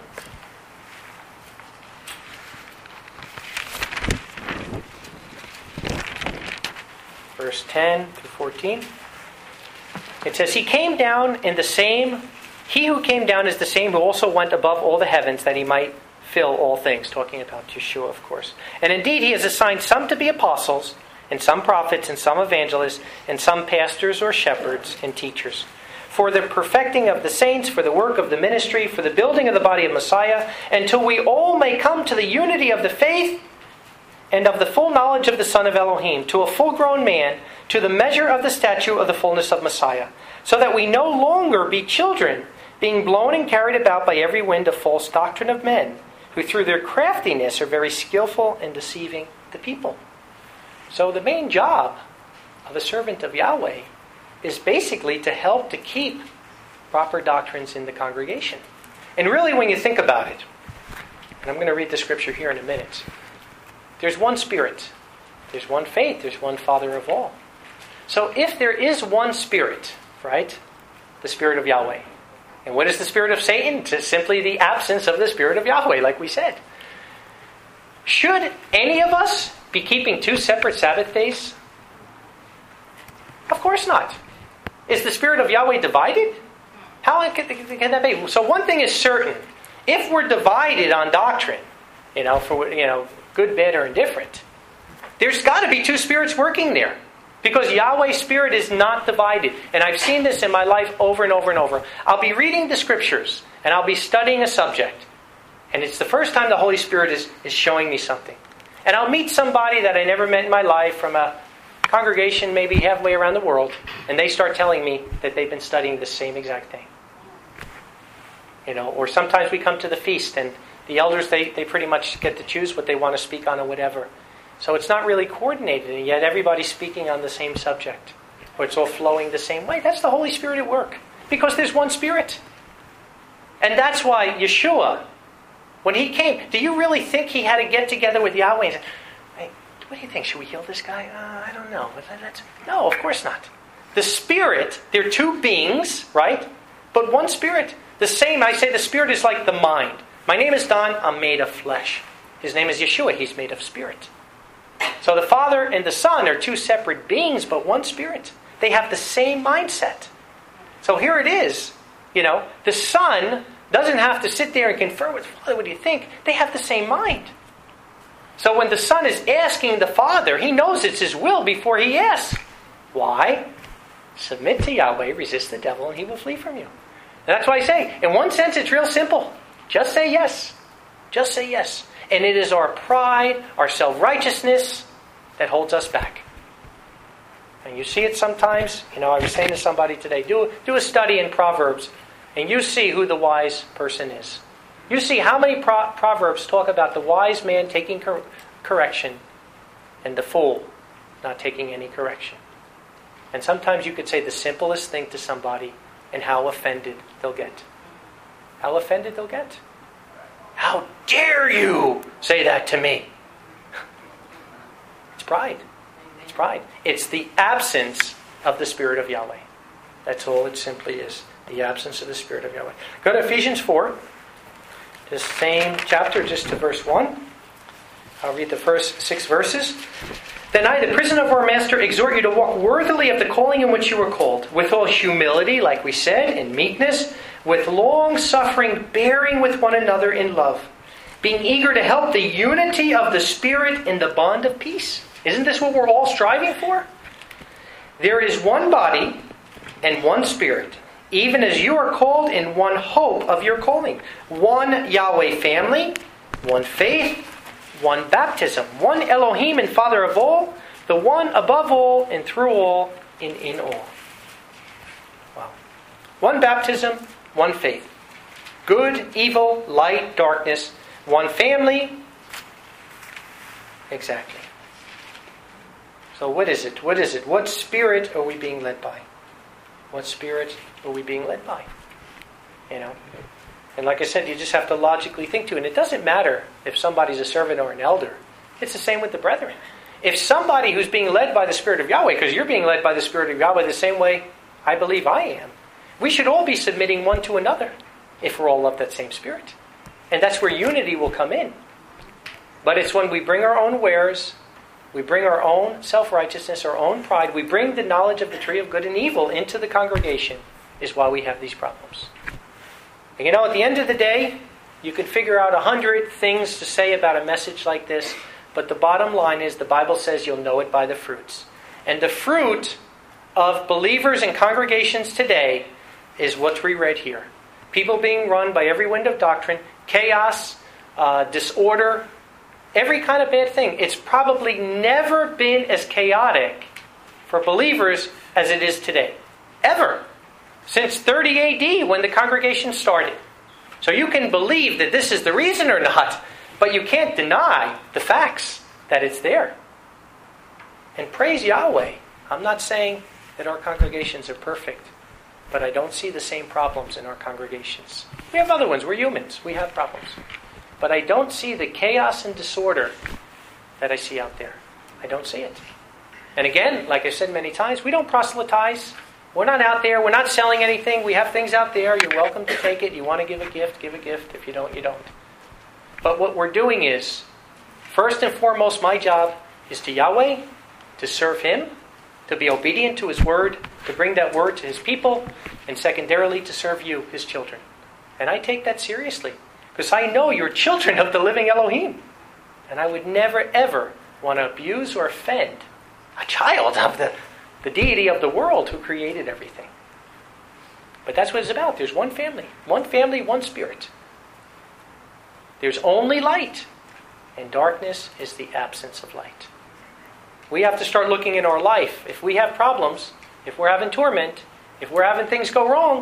Verse ten through fourteen. It says, He came down in the same, He who came down is the same who also went above all the heavens that He might fill all things. Talking about Yeshua, of course. And indeed, He has assigned some to be apostles, and some prophets, and some evangelists, and some pastors or shepherds and teachers, for the perfecting of the saints, for the work of the ministry, for the building of the body of Messiah, until we all may come to the unity of the faith and of the full knowledge of the Son of Elohim, to a full-grown man, to the measure of the stature of the fullness of Messiah, so that we no longer be children, being blown and carried about by every wind of false doctrine of men, who through their craftiness are very skillful in deceiving the people. So the main job of a servant of Yahweh is basically to help to keep proper doctrines in the congregation. And really, when you think about it, and I'm going to read the scripture here in a minute, there's one Spirit, there's one faith, there's one Father of all. So if there is one Spirit, right, the Spirit of Yahweh, and what is the spirit of Satan? It's simply the absence of the Spirit of Yahweh, like we said. Should any of us be keeping two separate Sabbath days? Of course not. Is the Spirit of Yahweh divided? How can, can that be? So one thing is certain. If we're divided on doctrine, you know, for you know, good, bad, or indifferent, there's got to be two spirits working there. Because Yahweh's Spirit is not divided. And I've seen this in my life over and over and over. I'll be reading the Scriptures, and I'll be studying a subject. And it's the first time the Holy Spirit is, is showing me something. And I'll meet somebody that I never met in my life from a congregation maybe halfway around the world, and they start telling me that they've been studying the same exact thing. You know, or sometimes we come to the feast, and the elders, they, they pretty much get to choose what they want to speak on or whatever. So it's not really coordinated, and yet everybody's speaking on the same subject. Or it's all flowing the same way. That's the Holy Spirit at work. Because there's one Spirit. And that's why Yeshua, when He came, do you really think He had to get together with Yahweh and say, hey, what do you think? Should we heal this guy? Uh, I don't know. No, of course not. The Spirit, they're two beings, right? But one Spirit. The same, I say the Spirit is like the mind. My name is Don, I'm made of flesh. His name is Yeshua, He's made of Spirit. So the Father and the Son are two separate beings, but one Spirit. They have the same mindset. So here it is. You know, the Son doesn't have to sit there and confer with Father, what do you think? They have the same mind. So when the Son is asking the Father, He knows it's His will before He asks. Why? Submit to Yahweh, resist the devil, and he will flee from you. And that's why I say, in one sense, it's real simple. Just say yes. Just say yes. And it is our pride, our self-righteousness that holds us back. And you see it sometimes. You know, I was saying to somebody today, do, do a study in Proverbs, and you see who the wise person is. You see how many pro- Proverbs talk about the wise man taking cor- correction and the fool not taking any correction. And sometimes you could say the simplest thing to somebody and how offended they'll get. How offended they'll get. How dare you say that to me? It's pride. It's pride. It's the absence of the Spirit of Yahweh. That's all it simply is. The absence of the Spirit of Yahweh. Go to Ephesians four. This same chapter, just to verse one. I'll read the first six verses. Then I, the prisoner of our Master, exhort you to walk worthily of the calling in which you were called, with all humility, like we said, in meekness, with long suffering, bearing with one another in love, being eager to help the unity of the Spirit in the bond of peace. Isn't this what we're all striving for? There is one body and one Spirit, even as you are called in one hope of your calling. One Yahweh family, one faith, one baptism, one Elohim and Father of all, the one above all and through all and in all. Wow. One baptism, one faith. Good, evil, light, darkness. One family. Exactly. So what is it? What is it? What spirit are we being led by? What spirit are we being led by? You know? And like I said, you just have to logically think to it. And it doesn't matter if somebody's a servant or an elder. It's the same with the brethren. If somebody who's being led by the Spirit of Yahweh, because you're being led by the Spirit of Yahweh the same way I believe I am, we should all be submitting one to another if we're all of that same Spirit. And that's where unity will come in. But it's when we bring our own wares, we bring our own self-righteousness, our own pride, we bring the knowledge of the tree of good and evil into the congregation, is why we have these problems. And you know, at the end of the day, you could figure out a hundred things to say about a message like this, but the bottom line is the Bible says you'll know it by the fruits. And the fruit of believers in congregations today is what we read here. People being run by every wind of doctrine, chaos, uh, disorder, every kind of bad thing. It's probably never been as chaotic for believers as it is today. Ever. Since thirty A D, when the congregation started. So you can believe that this is the reason or not, but you can't deny the facts that it's there. And praise Yahweh. I'm not saying that our congregations are perfect, but I don't see the same problems in our congregations. We have other ones. We're humans. We have problems. But I don't see the chaos and disorder that I see out there. I don't see it. And again, like I said many times, we don't proselytize. We're not out there. We're not selling anything. We have things out there. You're welcome to take it. You want to give a gift, give a gift. If you don't, you don't. But what we're doing is, first and foremost, my job is to Yahweh, to serve Him, to be obedient to His word, to bring that word to His people, and secondarily to serve you, His children. And I take that seriously, because I know you're children of the living Elohim. And I would never, ever want to abuse or offend a child of the the deity of the world who created everything. But that's what it's about. There's one family. One family, one Spirit. There's only light. And darkness is the absence of light. We have to start looking in our life. If we have problems, if we're having torment, if we're having things go wrong,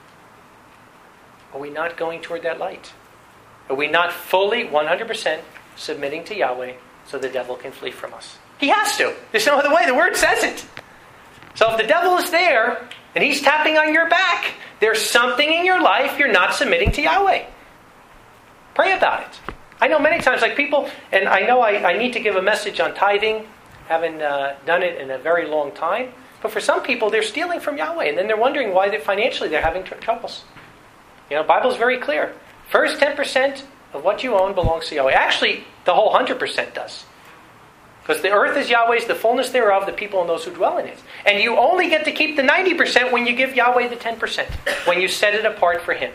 are we not going toward that light? Are we not fully, one hundred percent, submitting to Yahweh so the devil can flee from us? He has to. There's no other way. The Word says it. So if the devil is there, and he's tapping on your back, there's something in your life you're not submitting to Yahweh. Pray about it. I know many times, like people, and I know I, I need to give a message on tithing, haven't uh, done it in a very long time, but for some people, they're stealing from Yahweh, and then they're wondering why they financially they're having tr- troubles. You know, the Bible's very clear. First ten percent of what you own belongs to Yahweh. Actually, the whole one hundred percent does. Because the earth is Yahweh's, the fullness thereof, the people and those who dwell in it. And you only get to keep the ninety percent when you give Yahweh the ten percent. When you set it apart for Him.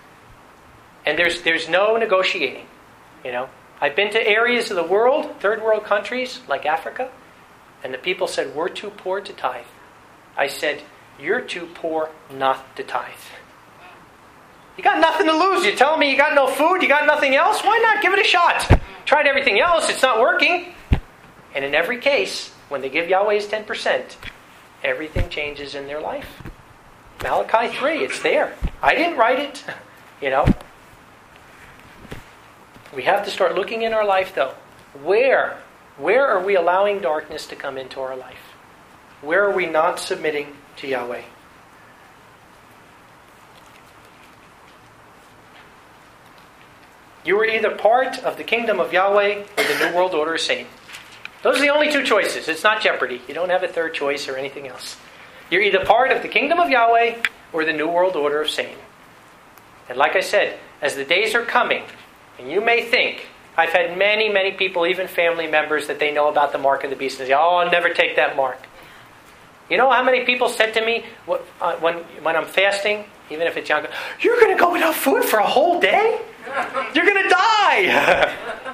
And there's there's no negotiating. You know, I've been to areas of the world, third world countries, like Africa, and the people said, we're too poor to tithe. I said, you're too poor not to tithe. You got nothing to lose. You're telling me you got no food, you got nothing else? Why not give it a shot? Tried everything else, it's not working. And in every case, when they give Yahweh's ten percent, everything changes in their life. Malachi three, it's there. I didn't write it. You know. We have to start looking in our life, though. Where? Where are we allowing darkness to come into our life? Where are we not submitting to Yahweh? You are either part of the kingdom of Yahweh or the New World Order of Satan. Those are the only two choices. It's not Jeopardy. You don't have a third choice or anything else. You're either part of the kingdom of Yahweh or the New World Order of Satan. And like I said, as the days are coming, and you may think, I've had many, many people, even family members, that they know about the mark of the beast. And they say, oh, I'll never take that mark. You know how many people said to me uh, when, when I'm fasting, even if it's young, you're going to go without food for a whole day? You're going to die!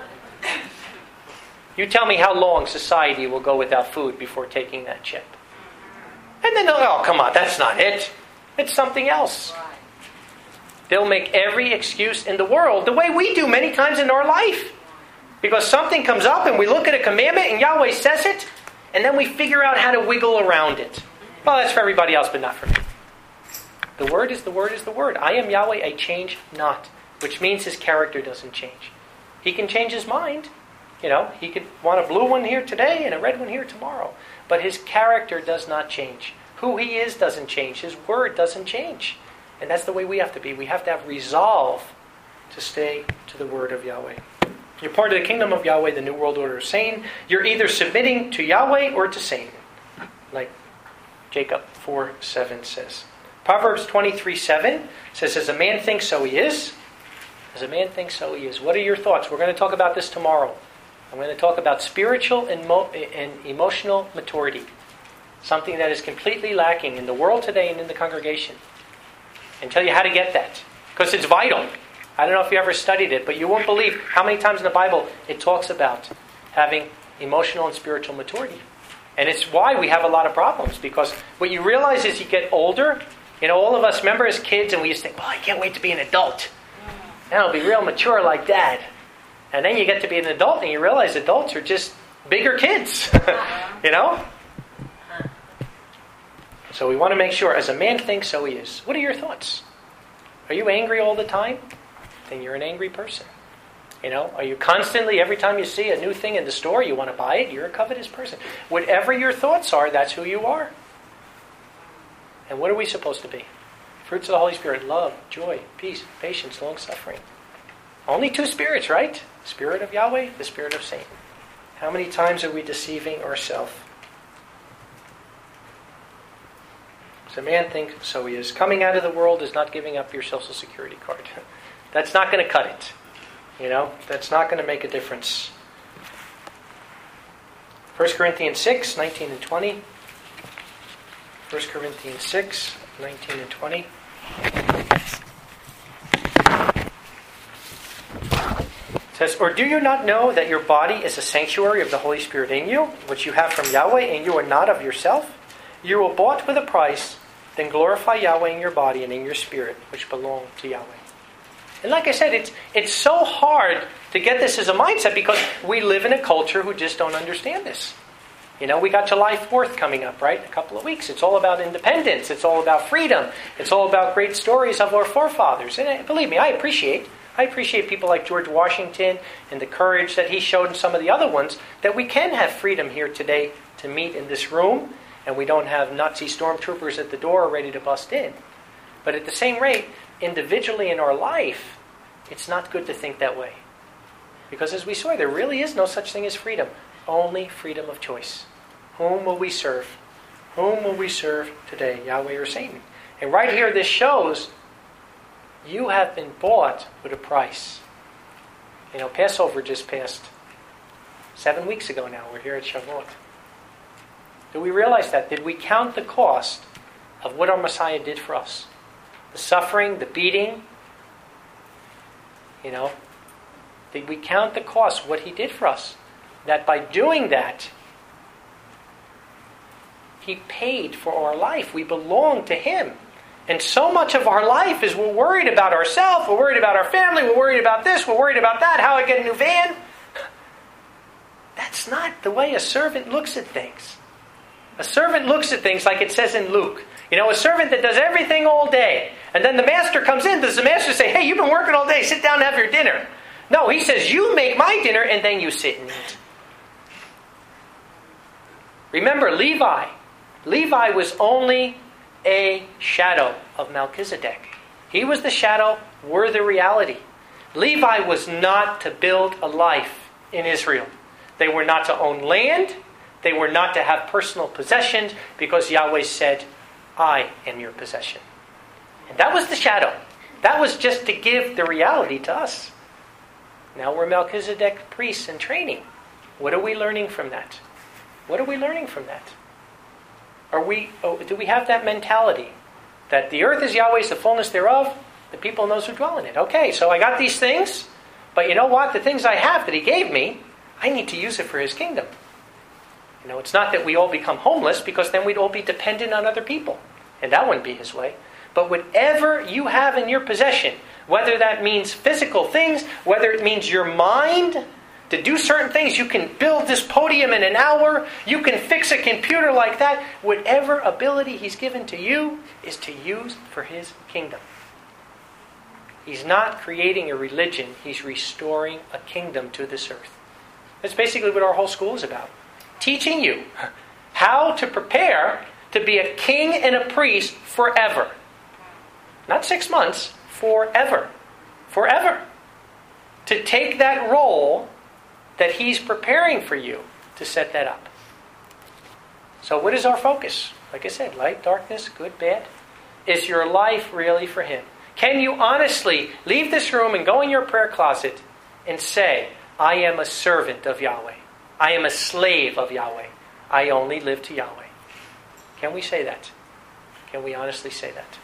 You tell me how long society will go without food before taking that chip. And then they'll go, oh, come on, that's not it. It's something else. They'll make every excuse in the world, the way we do many times in our life. Because something comes up and we look at a commandment and Yahweh says it, and then we figure out how to wiggle around it. Well, that's for everybody else, but not for me. The word is the word is the word. I am Yahweh, I change not. Which means his character doesn't change. He can change his mind. You know, he could want a blue one here today and a red one here tomorrow. But his character does not change. Who he is doesn't change. His word doesn't change. And that's the way we have to be. We have to have resolve to stay to the word of Yahweh. You're part of the kingdom of Yahweh, the New World Order of Satan. You're either submitting to Yahweh or to Satan. Like Jacob four seven says. Proverbs twenty-three seven says, as a man thinks, so he is. As a man thinks, so he is. What are your thoughts? We're going to talk about this tomorrow. I'm going to talk about spiritual and, mo- and emotional maturity. Something that is completely lacking in the world today and in the congregation. And tell you how to get that. Because it's vital. I don't know if you ever studied it, but you won't believe how many times in the Bible it talks about having emotional and spiritual maturity. And it's why we have a lot of problems. Because what you realize is you get older. You know, all of us remember as kids and we used to think, well, I can't wait to be an adult. And I'll be real mature like Dad. And then you get to be an adult and you realize adults are just bigger kids. You know? So we want to make sure, as a man thinks, so he is. What are your thoughts? Are you angry all the time? Then you're an angry person. You know, are you constantly, every time you see a new thing in the store, you want to buy it? You're a covetous person. Whatever your thoughts are, that's who you are. And what are we supposed to be? Fruits of the Holy Spirit: love, joy, peace, patience, long-suffering. Only two spirits, right? The spirit of Yahweh, the spirit of Satan. How many times are we deceiving ourselves? As a man thinks, so he is. Coming out of the world is not giving up your Social Security card. That's not going to cut it. You know, that's not going to make a difference. First Corinthians six, nineteen and twenty. First Corinthians six, nineteen and twenty. It says, or do you not know that your body is a sanctuary of the Holy Spirit in you, which you have from Yahweh, and you are not of yourself? You were bought with a price. Then glorify Yahweh in your body and in your spirit, which belong to Yahweh. And like I said, it's it's so hard to get this as a mindset because we live in a culture who just don't understand this. You know, we got July fourth coming up, right? In a couple of weeks. It's all about independence. It's all about freedom. It's all about great stories of our forefathers. And believe me, I appreciate I appreciate people like George Washington and the courage that he showed in some of the other ones, that we can have freedom here today to meet in this room, and we don't have Nazi stormtroopers at the door ready to bust in. But at the same rate, individually in our life, it's not good to think that way. Because as we saw, there really is no such thing as freedom. Only freedom of choice. Whom will we serve? Whom will we serve today, Yahweh or Satan? And right here, this shows you have been bought with a price. You know, Passover just passed seven weeks ago now. We're here at Shavuot. Do we realize that? Did we count the cost of what our Messiah did for us? The suffering, the beating. You know, did we count the cost, what he did for us? That by doing that, he paid for our life. We belong to him. And so much of our life is we're worried about ourselves, we're worried about our family, we're worried about this, we're worried about that, how I get a new van. That's not the way a servant looks at things. A servant looks at things like it says in Luke. You know, a servant that does everything all day. And then the master comes in. Does the master say, hey, you've been working all day, sit down and have your dinner? No, he says, you make my dinner and then you sit and eat. Remember, Levi. Levi was only a shadow of Melchizedek. He was the shadow, we're the reality. Levi was not to build a life in Israel. They were not to own land. They were not to have personal possessions, because Yahweh said, I am your possession. And that was the shadow. That was just to give the reality to us. Now we're Melchizedek priests in training. What are we learning from that? What are we learning from that? Are we? Oh, do we have that mentality that the earth is Yahweh's, the fullness thereof, the people and those who dwell in it? Okay, so I got these things, but you know what? The things I have that He gave me, I need to use it for His kingdom. You know, it's not that we all become homeless, because then we'd all be dependent on other people, and that wouldn't be His way. But whatever you have in your possession, whether that means physical things, whether it means your mind to do certain things, you can build this podium in an hour, you can fix a computer like that, whatever ability He's given to you is to use for His kingdom. He's not creating a religion, He's restoring a kingdom to this earth. That's basically what our whole school is about. Teaching you how to prepare to be a king and a priest forever. Not six months, forever. Forever. To take that role that He's preparing for you to set that up. So what is our focus? Like I said, light, darkness, good, bad. Is your life really for Him? Can you honestly leave this room and go in your prayer closet and say, I am a servant of Yahweh. I am a slave of Yahweh. I only live to Yahweh. Can we say that? Can we honestly say that?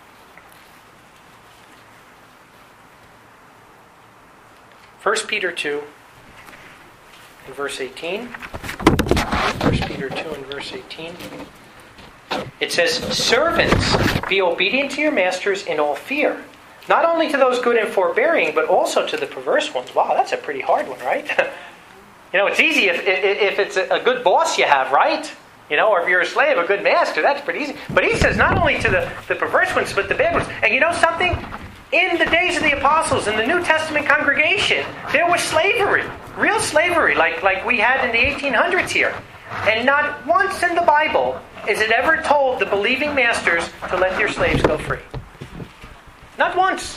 First Peter two and verse eighteen. First Peter two and verse eighteen. It says, servants, be obedient to your masters in all fear. Not only to those good and forbearing, but also to the perverse ones. Wow, that's a pretty hard one, right? You know, it's easy if, if it's a good boss you have, right? You know, or if you're a slave, a good master, that's pretty easy. But he says not only to the, the perverse ones, but the bad ones. And you know something? In the days of the apostles, in the New Testament congregation, there was slavery. Real slavery, like, like we had in the eighteen hundreds here. And not once in the Bible is it ever told the believing masters to let their slaves go free. Not once.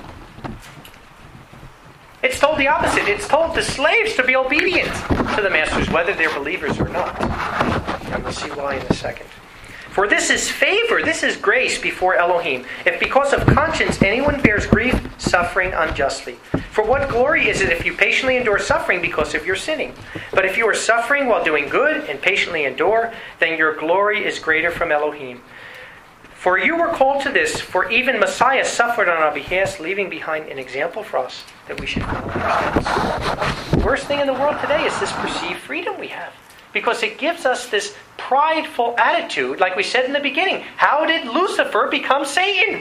It's told the opposite. It's told the slaves to be obedient to the masters, whether they're believers or not. And we'll see why in a second. For this is favor, this is grace before Elohim, if because of conscience anyone bears grief, suffering unjustly. For what glory is it if you patiently endure suffering because of your sinning? But if you are suffering while doing good and patiently endure, then your glory is greater from Elohim. For you were called to this, for even Messiah suffered on our behalf, leaving behind an example for us that we should follow in our steps. The worst thing in the world today is this perceived freedom we have. Because it gives us this prideful attitude, like we said in the beginning. How did Lucifer become Satan?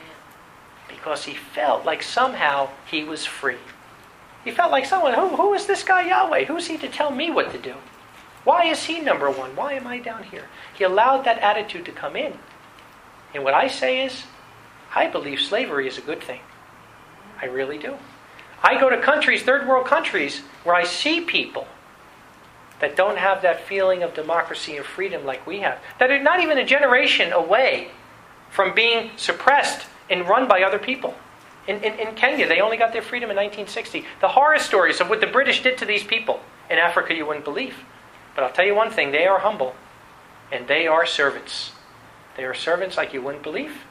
Because he felt like somehow he was free. He felt like someone, who, who is this guy Yahweh? Who's he to tell me what to do? Why is he number one? Why am I down here? He allowed that attitude to come in. And what I say is, I believe slavery is a good thing. I really do. I go to countries, third world countries, where I see people that don't have that feeling of democracy and freedom like we have. That are not even a generation away from being suppressed and run by other people. In, in, in Kenya, they only got their freedom in nineteen sixty. The horror stories of what the British did to these people in Africa, you wouldn't believe. But I'll tell you one thing, they are humble. And they are servants. They are servants like you wouldn't believe.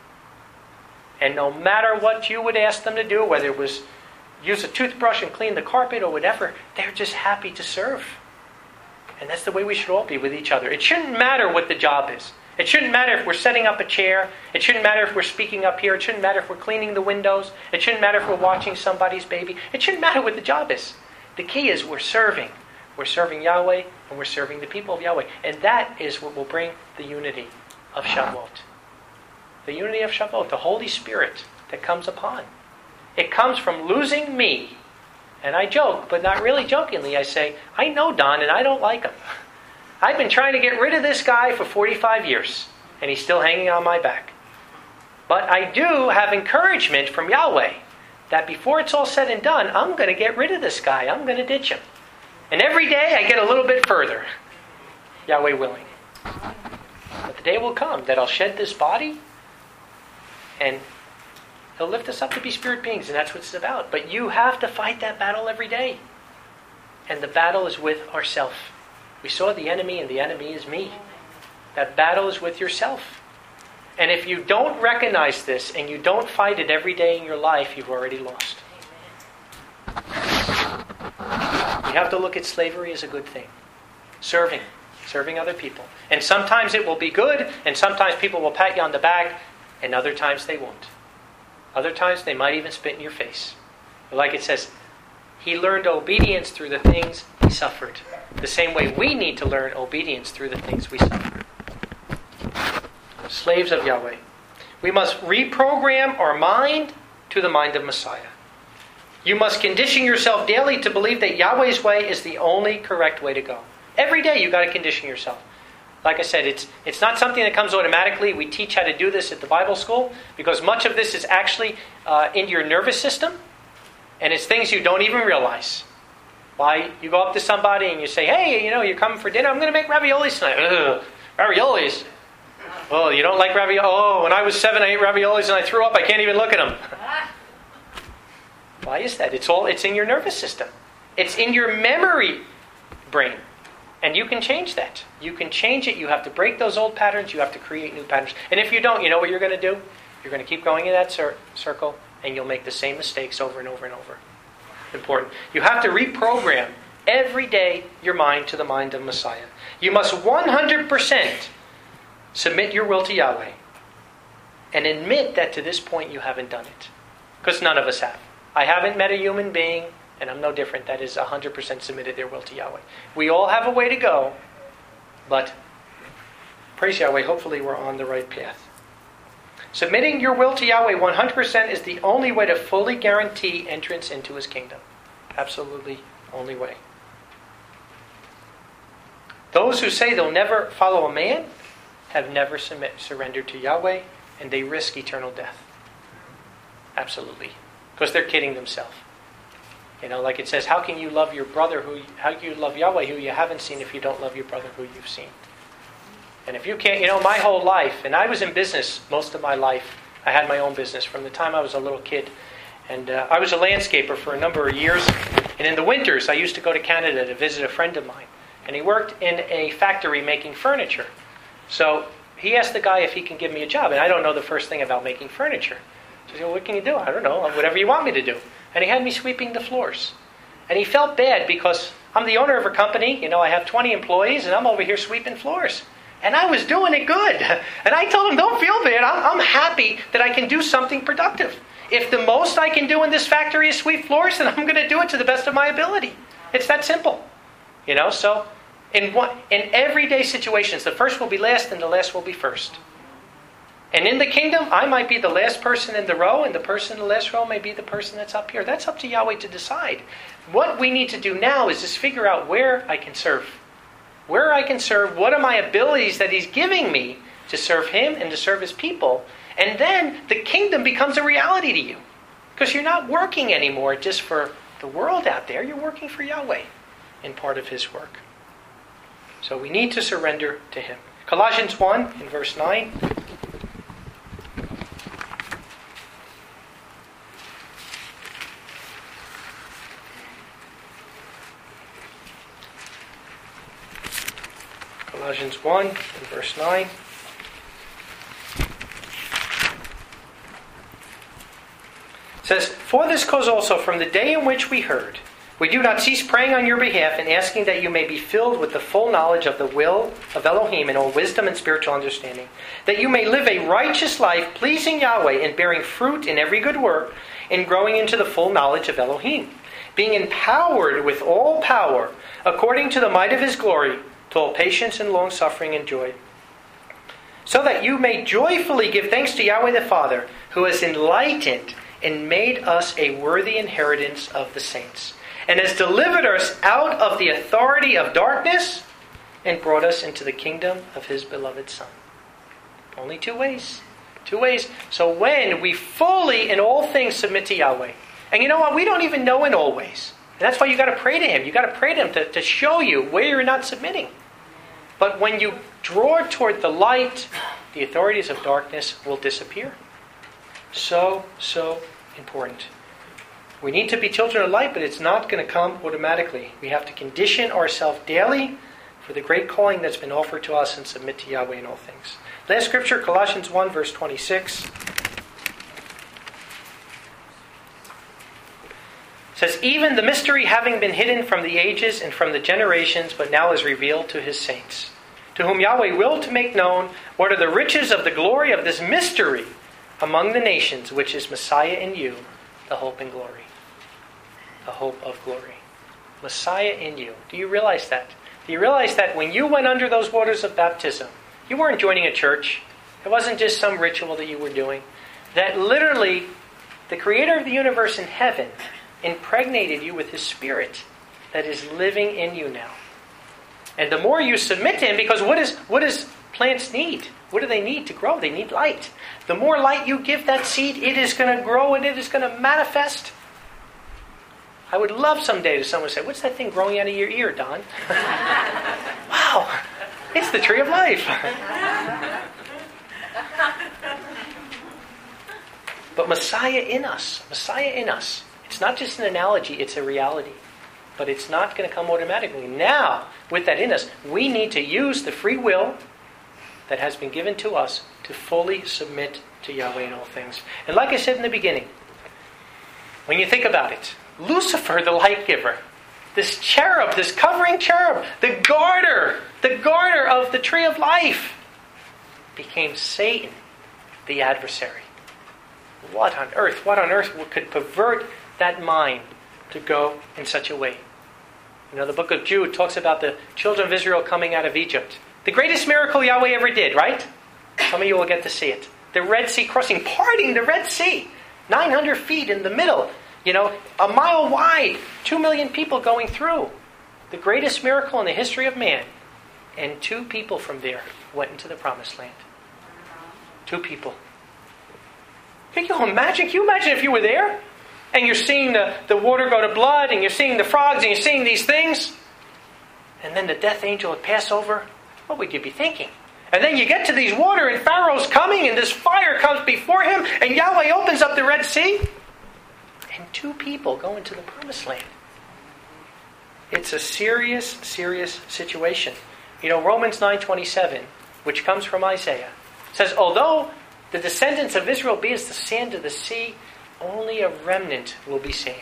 And no matter what you would ask them to do, whether it was use a toothbrush and clean the carpet or whatever, they're just happy to serve. And that's the way we should all be with each other. It shouldn't matter what the job is. It shouldn't matter if we're setting up a chair. It shouldn't matter if we're speaking up here. It shouldn't matter if we're cleaning the windows. It shouldn't matter if we're watching somebody's baby. It shouldn't matter what the job is. The key is we're serving. We're serving Yahweh and we're serving the people of Yahweh. And that is what will bring the unity of Shavuot. The unity of Shavuot, the Holy Spirit that comes upon. It comes from losing me. And I joke, but not really jokingly. I say, I know Don and I don't like him. I've been trying to get rid of this guy for forty-five years. And he's still hanging on my back. But I do have encouragement from Yahweh that before it's all said and done, I'm going to get rid of this guy. I'm going to ditch him. And every day I get a little bit further. Yahweh willing. But the day will come that I'll shed this body and He'll lift us up to be spirit beings, and that's what it's about. But you have to fight that battle every day. And the battle is with ourself. We saw the enemy, and the enemy is me. That battle is with yourself. And if you don't recognize this and you don't fight it every day in your life, you've already lost. You have to look at slavery as a good thing. Serving. Serving other people. And sometimes it will be good, and sometimes people will pat you on the back, and other times they won't. Other times they might even spit in your face. Like it says, he learned obedience through the things he suffered. The same way we need to learn obedience through the things we suffer. Slaves of Yahweh. We must reprogram our mind to the mind of Messiah. You must condition yourself daily to believe that Yahweh's way is the only correct way to go. Every day you've got to condition yourself. Like I said, it's it's not something that comes automatically. We teach how to do this at the Bible school because much of this is actually uh, in your nervous system. And it's things you don't even realize. Why? You go up to somebody and you say, hey, you know, you're coming for dinner. I'm going to make raviolis tonight. Ugh, raviolis? Oh, you don't like raviolis? Oh, when I was seven, I ate raviolis and I threw up. I can't even look at them. Why is that? It's all. It's in your nervous system. It's in your memory brain. And you can change that. You can change it. You have to break those old patterns. You have to create new patterns. And if you don't, you know what you're going to do? You're going to keep going in that cir- circle, and you'll make the same mistakes over and over and over. Important. You have to reprogram every day your mind to the mind of Messiah. You must one hundred percent submit your will to Yahweh and admit that to this point you haven't done it. Because none of us have. I haven't met a human being, and I'm no different, that is one hundred percent submitted their will to Yahweh. We all have a way to go, but praise Yahweh, hopefully we're on the right path. Submitting your will to Yahweh one hundred percent is the only way to fully guarantee entrance into His kingdom. Absolutely only way. Those who say they'll never follow a man have never submit, surrendered to Yahweh, and they risk eternal death. Absolutely. Because they're kidding themselves. You know, like it says, how can you love your brother who, how can you love Yahweh who you haven't seen if you don't love your brother who you've seen? And if you can't, you know, my whole life, and I was in business most of my life. I had my own business from the time I was a little kid. And uh, I was a landscaper for a number of years. And in the winters, I used to go to Canada to visit a friend of mine. And he worked in a factory making furniture. So he asked the guy if he can give me a job. And I don't know the first thing about making furniture. So he said, well, what can you do? I don't know. Whatever you want me to do. And he had me sweeping the floors. And he felt bad because I'm the owner of a company. You know, I have twenty employees and I'm over here sweeping floors. And I was doing it good. And I told him, don't feel bad. I'm, I'm happy that I can do something productive. If the most I can do in this factory is sweep floors, then I'm going to do it to the best of my ability. It's that simple. You know, so in one, in everyday situations, the first will be last and the last will be first. And in the kingdom, I might be the last person in the row, and the person in the last row may be the person that's up here. That's up to Yahweh to decide. What we need to do now is just figure out where I can serve. Where I can serve, what are my abilities that He's giving me to serve Him and to serve His people. And then the kingdom becomes a reality to you. Because you're not working anymore just for the world out there. You're working for Yahweh in part of His work. So we need to surrender to Him. Colossians one in verse nine. Colossians one and verse nine. It says, for this cause also, from the day in which we heard, we do not cease praying on your behalf and asking that you may be filled with the full knowledge of the will of Elohim in all wisdom and spiritual understanding, that you may live a righteous life, pleasing Yahweh and bearing fruit in every good work, and growing into the full knowledge of Elohim, being empowered with all power, according to the might of His glory, to all patience and long-suffering and joy, so that you may joyfully give thanks to Yahweh the Father, who has enlightened and made us a worthy inheritance of the saints, and has delivered us out of the authority of darkness and brought us into the kingdom of His beloved Son. Only two ways. Two ways. So when we fully in all things submit to Yahweh, and you know what? We don't even know in all ways. And that's why you got to pray to Him. You got to pray to Him to, to show you where you're not submitting. But when you draw toward the light, the authorities of darkness will disappear. So, so important. We need to be children of light, but it's not going to come automatically. We have to condition ourselves daily for the great calling that's been offered to us and submit to Yahweh in all things. Last scripture, Colossians one, verse twenty-six. It says, even the mystery having been hidden from the ages and from the generations, but now is revealed to his saints, to whom Yahweh willed to make known what are the riches of the glory of this mystery among the nations, which is Messiah in you, the hope and glory. The hope of glory. Messiah in you. Do you realize that? Do you realize that when you went under those waters of baptism, you weren't joining a church. It wasn't just some ritual that you were doing. That literally, the creator of the universe in heaven impregnated you with his spirit that is living in you now. And the more you submit to him, because what is what does plants need? What do they need to grow? They need light. The more light you give that seed, it is going to grow and it is going to manifest. I would love someday to someone say, what's that thing growing out of your ear, Don? Wow, it's the tree of life. But Messiah in us, Messiah in us. It's not just an analogy, it's a reality. But it's not going to come automatically. Now, with that in us, we need to use the free will that has been given to us to fully submit to Yahweh in all things. And like I said in the beginning, when you think about it, Lucifer, the light giver, this cherub, this covering cherub, the guarder, the guarder of the tree of life, became Satan, the adversary. What on earth, what on earth could pervert that mind to go in such a way? You know, the book of Jude talks about the children of Israel coming out of Egypt. The greatest miracle Yahweh ever did, right? Some of you will get to see it. The Red Sea crossing, parting the Red Sea. nine hundred feet in the middle. You know, a mile wide. Two million people going through. The greatest miracle in the history of man. And two people from there went into the promised land. Two people. Can you imagine? Can you imagine if you were there? And you're seeing the, the water go to blood, and you're seeing the frogs, and you're seeing these things. And then the death angel would pass over. What would you be thinking? And then you get to these water, and Pharaoh's coming, and this fire comes before him, and Yahweh opens up the Red Sea. And two people go into the promised land. It's a serious, serious situation. You know, Romans nine twenty-seven, which comes from Isaiah, says, although the descendants of Israel be as the sand of the sea, only a remnant will be saved.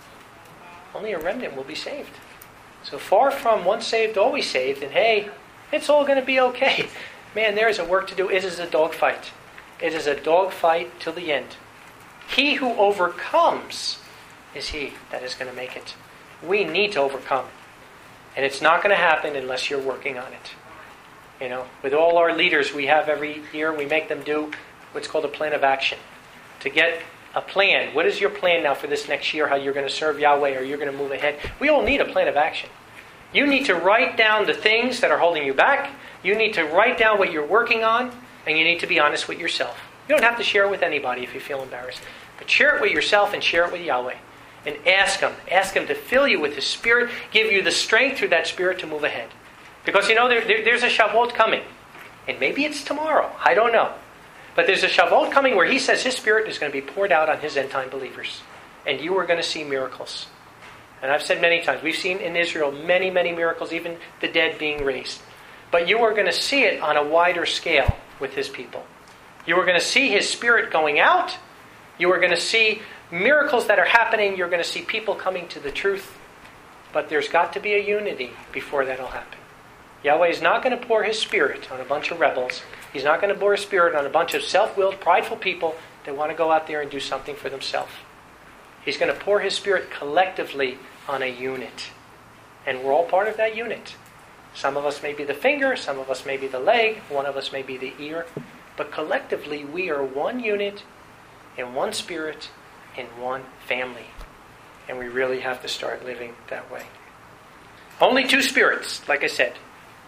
Only a remnant will be saved. So far from once saved, always saved, and hey, it's all going to be okay. Man, there is a work to do. It is a dogfight. It is a dogfight till the end. He who overcomes is he that is going to make it. We need to overcome. And it's not going to happen unless you're working on it. You know, with all our leaders we have every year, we make them do what's called a plan of action. To get a plan. What is your plan now for this next year? How you're going to serve Yahweh, or you're going to move ahead? We all need a plan of action. You need to write down the things that are holding you back. You need to write down what you're working on, and you need to be honest with yourself. You don't have to share it with anybody if you feel embarrassed. But share it with yourself and share it with Yahweh. And ask Him. Ask Him to fill you with His Spirit, give you the strength through that Spirit to move ahead. Because you know, there, there, there's a Shavuot coming. And maybe it's tomorrow. I don't know. But there's a Shavuot coming where He says His Spirit is going to be poured out on His end-time believers. And you are going to see miracles. And I've said many times, we've seen in Israel many, many miracles, even the dead being raised. But you are going to see it on a wider scale with His people. You are going to see His Spirit going out. You are going to see miracles that are happening. You're going to see people coming to the truth. But there's got to be a unity before that'll happen. Yahweh is not going to pour His Spirit on a bunch of rebels. He's not going to pour His Spirit on a bunch of self-willed, prideful people that want to go out there and do something for themselves. He's going to pour His Spirit collectively on a unit. And we're all part of that unit. Some of us may be the finger, some of us may be the leg, one of us may be the ear. But collectively, we are one unit, in one spirit, in one family. And we really have to start living that way. Only two spirits, like I said.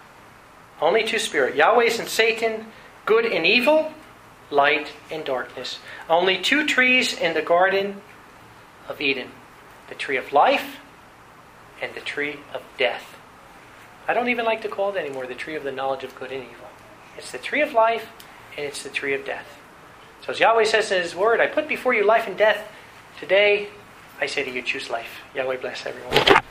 Only two spirits. Yahweh and Satan, good and evil, light and darkness. Only two trees in the Garden of Eden. The tree of life and the tree of death. I don't even like to call it anymore the tree of the knowledge of good and evil. It's the tree of life and it's the tree of death. So as Yahweh says in His Word, I put before you life and death. Today, I say to you, choose life. Yahweh bless everyone.